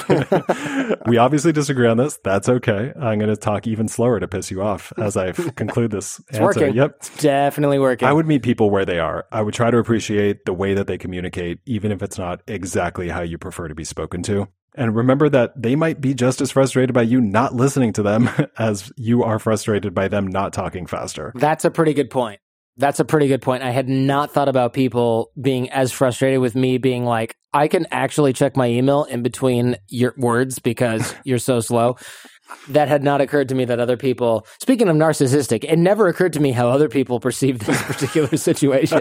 go. We obviously disagree on this. That's okay. I'm going to talk even slower to piss you off as I f- conclude this It's answer. working. Yep. It's definitely working. I would meet people where they are. I would try to appreciate the way that they communicate, even if it's not exactly how you prefer to be spoken to. And remember that they might be just as frustrated by you not listening to them as you are frustrated by them not talking faster. That's a pretty good point. That's a pretty good point. I had not thought about people being as frustrated with me being like, I can actually check my email in between your words because you're so slow. That had not occurred to me that other people, speaking of narcissistic, it never occurred to me how other people perceive this particular situation.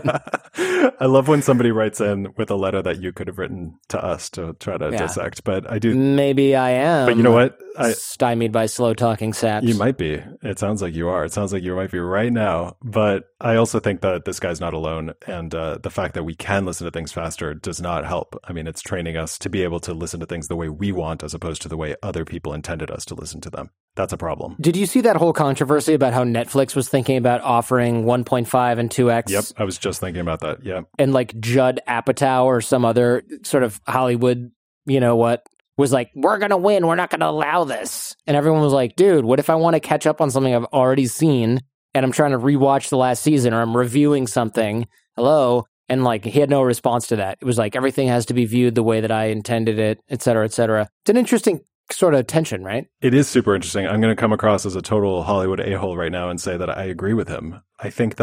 I love when somebody writes in with a letter that you could have written to us to try to Yeah. dissect, but I do. Maybe I am. But you know what? I, stymied by slow talking saps. You might be. It sounds like you are. It sounds like you might be right now. But I also think that this guy's not alone. And uh, the fact that we can listen to things faster does not help. I mean, it's training us to be able to listen to things the way we want as opposed to the way other people intended us to listen to them. That's a problem. Did you see that whole controversy about how Netflix was thinking about offering one point five and two x? Yep. I was just thinking about that. Yeah. And like Judd Apatow or some other sort of Hollywood, you know what, was like, we're going to win. We're not going to allow this. And everyone was like, dude, what if I want to catch up on something I've already seen and I'm trying to rewatch the last season or I'm reviewing something? Hello? And like, he had no response to that. It was like, everything has to be viewed the way that I intended it, et cetera, et cetera. It's an interesting sort of tension, right? It is super interesting. I'm going to come across as a total Hollywood a-hole right now and say that I agree with him. I think that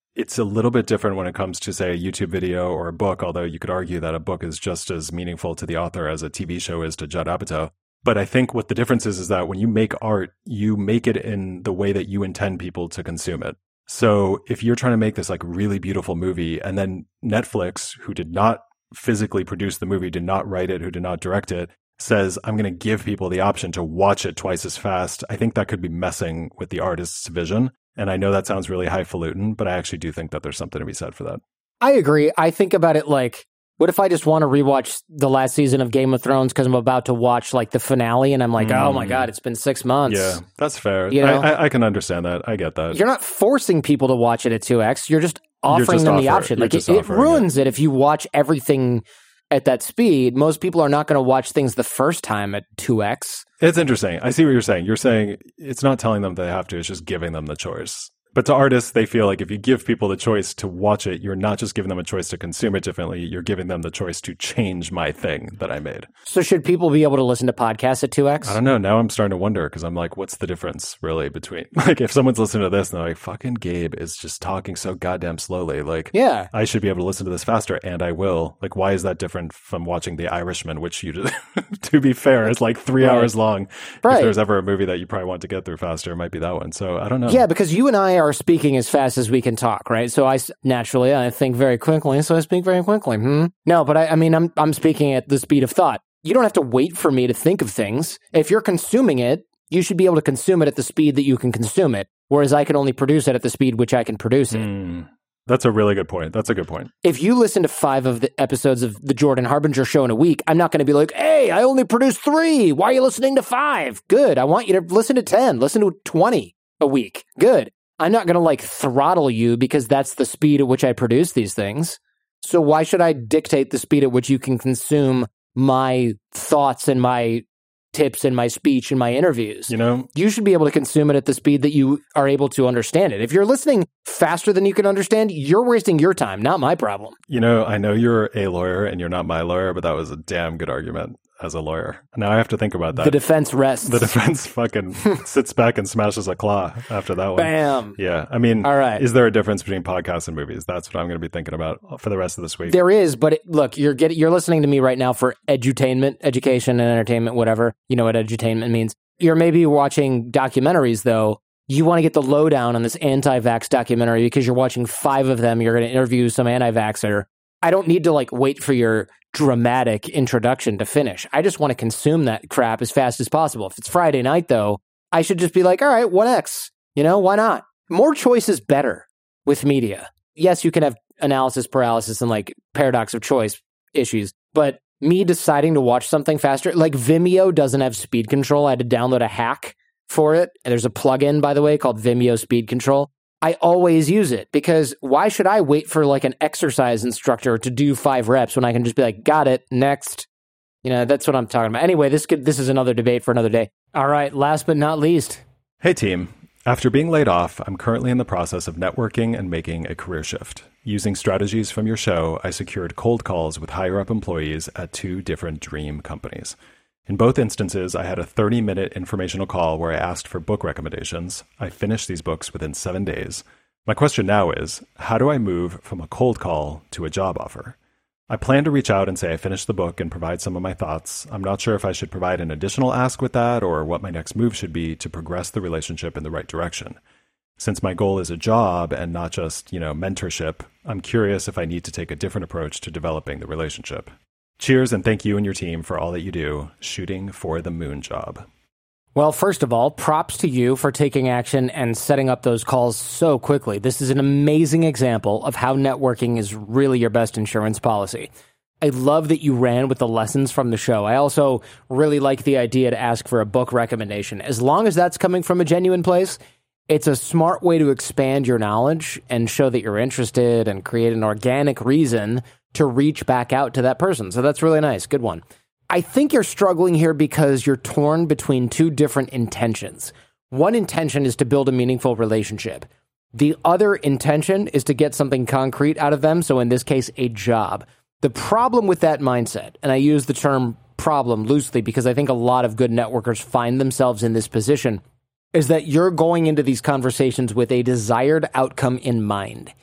it's a little bit different when it comes to, say, a YouTube video or a book, although you could argue that a book is just as meaningful to the author as a T V show is to Judd Apatow. But I think what the difference is, is that when you make art, you make it in the way that you intend people to consume it. So if you're trying to make this like really beautiful movie, and then Netflix, who did not physically produce the movie, did not write it, who did not direct it, says, I'm going to give people the option to watch it twice as fast, I think that could be messing with the artist's vision. And I know that sounds really highfalutin, but I actually do think that there's something to be said for that. I agree. I think about it like, what if I just want to rewatch the last season of Game of Thrones because I'm about to watch like the finale and I'm like, mm. oh my God, it's been six months. Yeah, that's fair. You know? I, I, I can understand that. I get that. You're not forcing people to watch it at two X. You're just offering You're just them offer, the option. Like it, it ruins it. it if you watch everything at that speed. Most people are not going to watch things the first time at two X. It's interesting. I see what you're saying. You're saying it's not telling them they have to, it's just giving them the choice. But to artists, they feel like if you give people the choice to watch it, you're not just giving them a choice to consume it differently, you're giving them the choice to change my thing that I made. So should people be able to listen to podcasts at two X? I don't know. Now I'm starting to wonder because I'm like, what's the difference really between, like if someone's listening to this and they're like, fucking Gabe is just talking so goddamn slowly. Like, yeah, I should be able to listen to this faster and I will. Like, why is that different from watching The Irishman, which you, just, to be fair, is like three right. hours long. Right. If there's ever a movie that you probably want to get through faster, it might be that one. So I don't know. Yeah, because you and I are speaking as fast as we can talk, right? So I naturally I think very quickly, so I speak very quickly. Hmm? No, but I, I mean I'm I'm speaking at the speed of thought. You don't have to wait for me to think of things. If you're consuming it, you should be able to consume it at the speed that you can consume it. Whereas I can only produce it at the speed which I can produce it. Mm, that's a really good point. That's a good point. If you listen to five of the episodes of the Jordan Harbinger Show in a week, I'm not going to be like, hey, I only produced three. Why are you listening to five? Good. I want you to listen to ten. Listen to twenty a week. Good. I'm not going to like throttle you because that's the speed at which I produce these things. So why should I dictate the speed at which you can consume my thoughts and my tips and my speech and my interviews? You know, you should be able to consume it at the speed that you are able to understand it. If you're listening faster than you can understand, you're wasting your time, not my problem. You know, I know you're a lawyer and you're not my lawyer, but that was a damn good argument. As a lawyer. Now I have to think about that. The defense rests. The defense fucking sits back and smashes a claw after that one. Bam. Yeah. I mean, all right. Is there a difference between podcasts and movies? That's what I'm going to be thinking about for the rest of this week. There is, but it, look, you're getting, you're listening to me right now for edutainment, education and entertainment, whatever. You know what edutainment means. You're maybe watching documentaries, though. You want to get the lowdown on this anti-vax documentary because you're watching five of them. You're going to interview some anti-vaxxer. I don't need to like wait for your dramatic introduction to finish. I just want to consume that crap as fast as possible. If it's Friday night, though, I should just be like, all right, one X. You know, why not? More choice is better with media. Yes, you can have analysis paralysis and like paradox of choice issues, but me deciding to watch something faster, like Vimeo doesn't have speed control. I had to download a hack for it. And there's a plugin, by the way, called Vimeo Speed Control. I always use it because why should I wait for like an exercise instructor to do five reps when I can just be like, got it, next. You know, that's what I'm talking about. Anyway, this could, this is another debate for another day. All right, last but not least. Hey, team. After being laid off, I'm currently in the process of networking and making a career shift. Using strategies from your show, I secured cold calls with higher-up employees at two different dream companies. In both instances, I had a thirty-minute informational call where I asked for book recommendations. I finished these books within seven days. My question now is, how do I move from a cold call to a job offer? I plan to reach out and say I finished the book and provide some of my thoughts. I'm not sure if I should provide an additional ask with that or what my next move should be to progress the relationship in the right direction. Since my goal is a job and not just, you know, mentorship, I'm curious if I need to take a different approach to developing the relationship. Cheers, and thank you and your team for all that you do, shooting for the moon job. Well, first of all, props to you for taking action and setting up those calls so quickly. This is an amazing example of how networking is really your best insurance policy. I love that you ran with the lessons from the show. I also really like the idea to ask for a book recommendation. As long as that's coming from a genuine place, it's a smart way to expand your knowledge and show that you're interested and create an organic reason to reach back out to that person. So that's really nice. Good one. I think you're struggling here because you're torn between two different intentions. One intention is to build a meaningful relationship. The other intention is to get something concrete out of them. So in this case, a job. The problem with that mindset, and I use the term problem loosely because I think a lot of good networkers find themselves in this position, is that you're going into these conversations with a desired outcome in mind.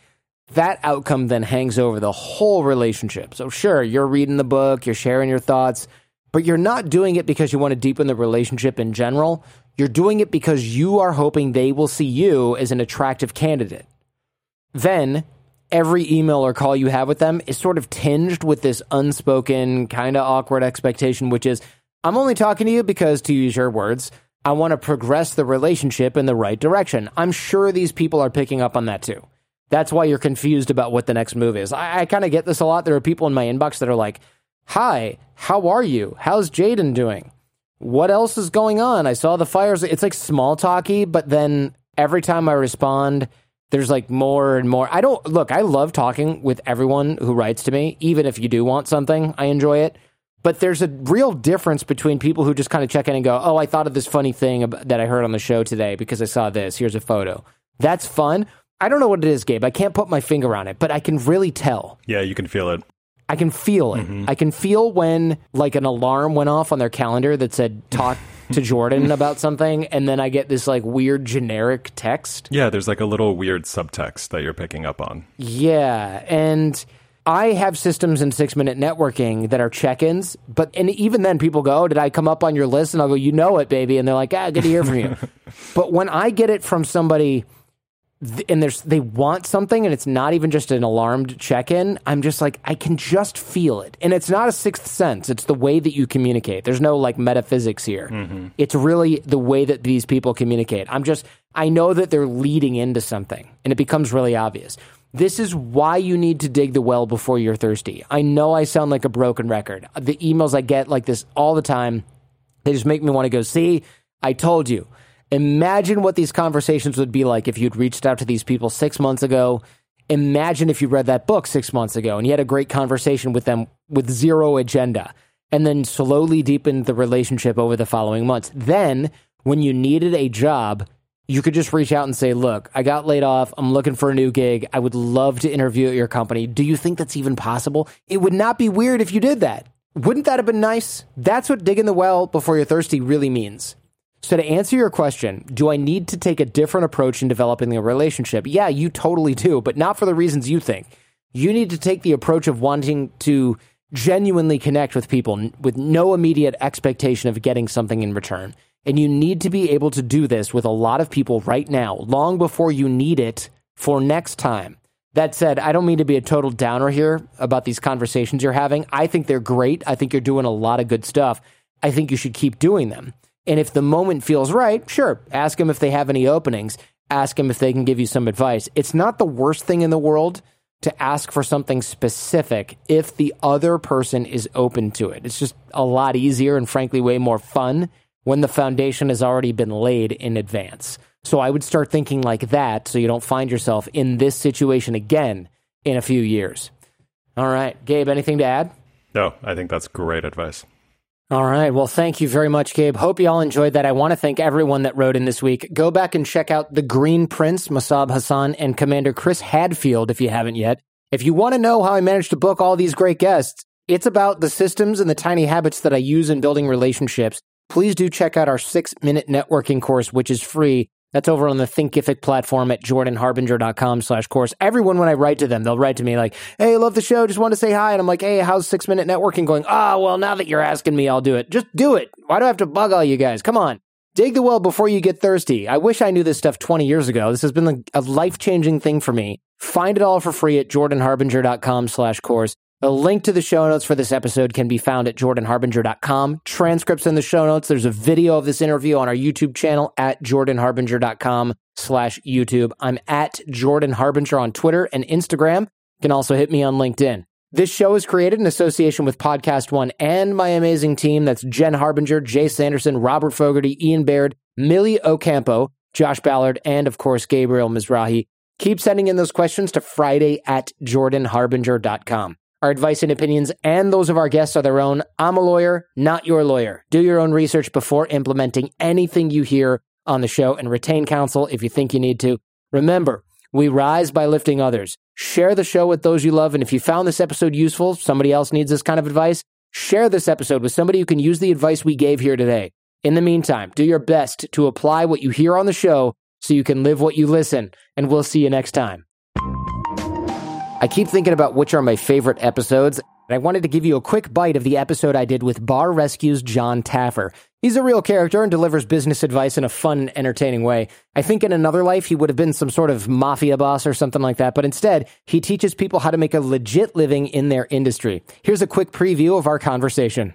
that outcome then hangs over the whole relationship. So sure, you're reading the book, you're sharing your thoughts, but you're not doing it because you want to deepen the relationship in general. You're doing it because you are hoping they will see you as an attractive candidate. Then every email or call you have with them is sort of tinged with this unspoken, kind of awkward expectation, which is, I'm only talking to you because, to use your words, I want to progress the relationship in the right direction. I'm sure these people are picking up on that too. That's why you're confused about what the next move is. I, I kind of get this a lot. There are people in my inbox that are like, hi, how are you? How's Jaden doing? What else is going on? I saw the fires. It's like small talky, but then every time I respond, there's like more and more. I don't, look, I love talking with everyone who writes to me. Even if you do want something, I enjoy it. But there's a real difference between people who just kind of check in and go, oh, I thought of this funny thing that I heard on the show today because I saw this. Here's a photo. That's fun. I don't know what it is, Gabe. I can't put my finger on it, but I can really tell. Yeah, you can feel it. I can feel it. Mm-hmm. I can feel when like an alarm went off on their calendar that said, talk to Jordan about something, and then I get this like weird generic text. Yeah, there's like a little weird subtext that you're picking up on. Yeah, and I have systems in Six Minute Networking that are check-ins, but and even then people go, oh, did I come up on your list? And I'll go, you know it, baby. And they're like, ah, good to hear from you. But when I get it from somebody and there's they want something and it's not even just an alarmed check-in, I'm just like, I can just feel it. And it's not a sixth sense. It's the way that you communicate. There's no like metaphysics here. Mm-hmm. It's really the way that these people communicate. I'm just, I know that they're leading into something and it becomes really obvious. This is why you need to dig the well before you're thirsty. I know I sound like a broken record. The emails I get like this all the time, they just make me want to go, see, I told you. Imagine what these conversations would be like if you'd reached out to these people six months ago. Imagine if you read that book six months ago and you had a great conversation with them with zero agenda and then slowly deepened the relationship over the following months. Then, when you needed a job, you could just reach out and say, look, I got laid off. I'm looking for a new gig. I would love to interview at your company. Do you think that's even possible? It would not be weird if you did that. Wouldn't that have been nice? That's what digging the well before you're thirsty really means. So to answer your question, do I need to take a different approach in developing a relationship? Yeah, you totally do, but not for the reasons you think. You need to take the approach of wanting to genuinely connect with people with no immediate expectation of getting something in return. And you need to be able to do this with a lot of people right now, long before you need it for next time. That said, I don't mean to be a total downer here about these conversations you're having. I think they're great. I think you're doing a lot of good stuff. I think you should keep doing them. And if the moment feels right, sure, ask them if they have any openings. Ask them if they can give you some advice. It's not the worst thing in the world to ask for something specific if the other person is open to it. It's just a lot easier and frankly way more fun when the foundation has already been laid in advance. So I would start thinking like that so you don't find yourself in this situation again in a few years. All right, Gabe, anything to add? No, I think that's great advice. All right. Well, thank you very much, Gabe. Hope you all enjoyed that. I want to thank everyone that wrote in this week. Go back and check out The Green Prince, Masab Hassan, and Commander Chris Hadfield if you haven't yet. If you want to know how I managed to book all these great guests, it's about the systems and the tiny habits that I use in building relationships. Please do check out our six-minute networking course, which is free. That's over on the Thinkific platform at jordanharbinger.com slash course. Everyone, when I write to them, they'll write to me like, hey, I love the show. Just want to say hi. And I'm like, hey, how's six minute networking going? Oh, well, now that you're asking me, I'll do it. Just do it. Why do I have to bug all you guys? Come on. Dig the well before you get thirsty. I wish I knew this stuff twenty years ago. This has been a life-changing thing for me. Find it all for free at jordanharbinger.com slash course. A link to the show notes for this episode can be found at jordan harbinger dot com. Transcripts in the show notes. There's a video of this interview on our YouTube channel at jordanharbinger.com slash YouTube. I'm at Jordan Harbinger on Twitter and Instagram. You can also hit me on LinkedIn. This show is created in association with Podcast One and my amazing team. That's Jen Harbinger, Jay Sanderson, Robert Fogarty, Ian Baird, Millie Ocampo, Josh Ballard, and of course, Gabriel Mizrahi. Keep sending in those questions to Friday at jordan harbinger dot com. Our advice and opinions and those of our guests are their own. I'm a lawyer, not your lawyer. Do your own research before implementing anything you hear on the show and retain counsel if you think you need to. Remember, we rise by lifting others. Share the show with those you love. And if you found this episode useful, somebody else needs this kind of advice, share this episode with somebody who can use the advice we gave here today. In the meantime, do your best to apply what you hear on the show so you can live what you listen. And we'll see you next time. I keep thinking about which are my favorite episodes, and I wanted to give you a quick bite of the episode I did with Bar Rescue's John Taffer. He's a real character and delivers business advice in a fun, entertaining way. I think in another life he would have been some sort of mafia boss or something like that, but instead, he teaches people how to make a legit living in their industry. Here's a quick preview of our conversation.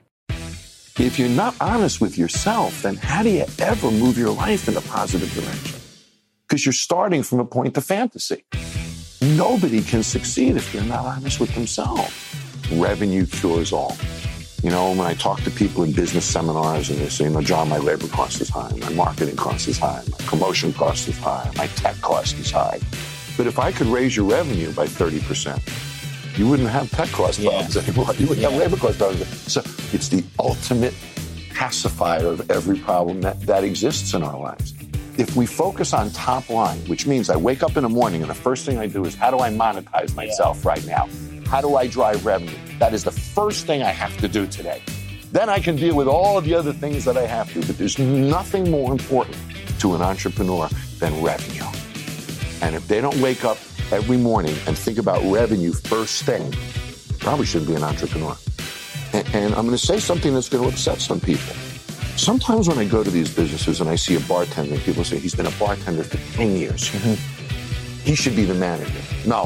If you're not honest with yourself, then how do you ever move your life in a positive direction? Because you're starting from a point of fantasy. Nobody can succeed if they're not honest with themselves. Revenue cures all. You know, when I talk to people in business seminars and they say, you know, John, my labor cost is high, my marketing cost is high, my promotion cost is high, my tech cost is high. But if I could raise your revenue by thirty percent, you wouldn't have tech cost problems yeah. anymore. You wouldn't yeah. have labor cost problems. So it's the ultimate pacifier of every problem that, that exists in our lives. If we focus on top line, which means I wake up in the morning and the first thing I do is, how do I monetize myself yeah. right now? How do I drive revenue? That is the first thing I have to do today. Then I can deal with all of the other things that I have to, but there's nothing more important to an entrepreneur than revenue. And if they don't wake up every morning and think about revenue first thing, probably shouldn't be an entrepreneur. And, and I'm going to say something that's going to upset some people. Sometimes when I go to these businesses and I see a bartender, people say, he's been a bartender for ten years. Mm-hmm. He should be the manager. No.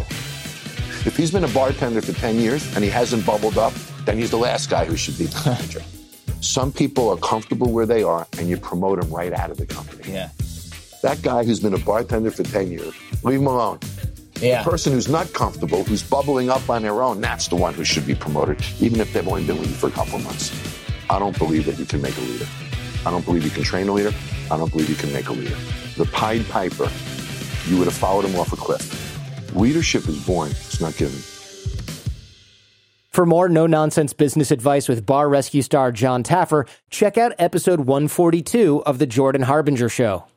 If he's been a bartender for ten years and he hasn't bubbled up, then he's the last guy who should be the manager. Some people are comfortable where they are and you promote them right out of the company. Yeah. That guy who's been a bartender for ten years, leave him alone. Yeah. The person who's not comfortable, who's bubbling up on their own, that's the one who should be promoted, even if they've only been with you for a couple of months. I don't believe that you can make a leader. I don't believe you can train a leader. I don't believe you can make a leader. The Pied Piper, you would have followed him off a cliff. Leadership is born. It's not given. For more no-nonsense business advice with Bar Rescue star John Taffer, check out episode one forty-two of The Jordan Harbinger Show.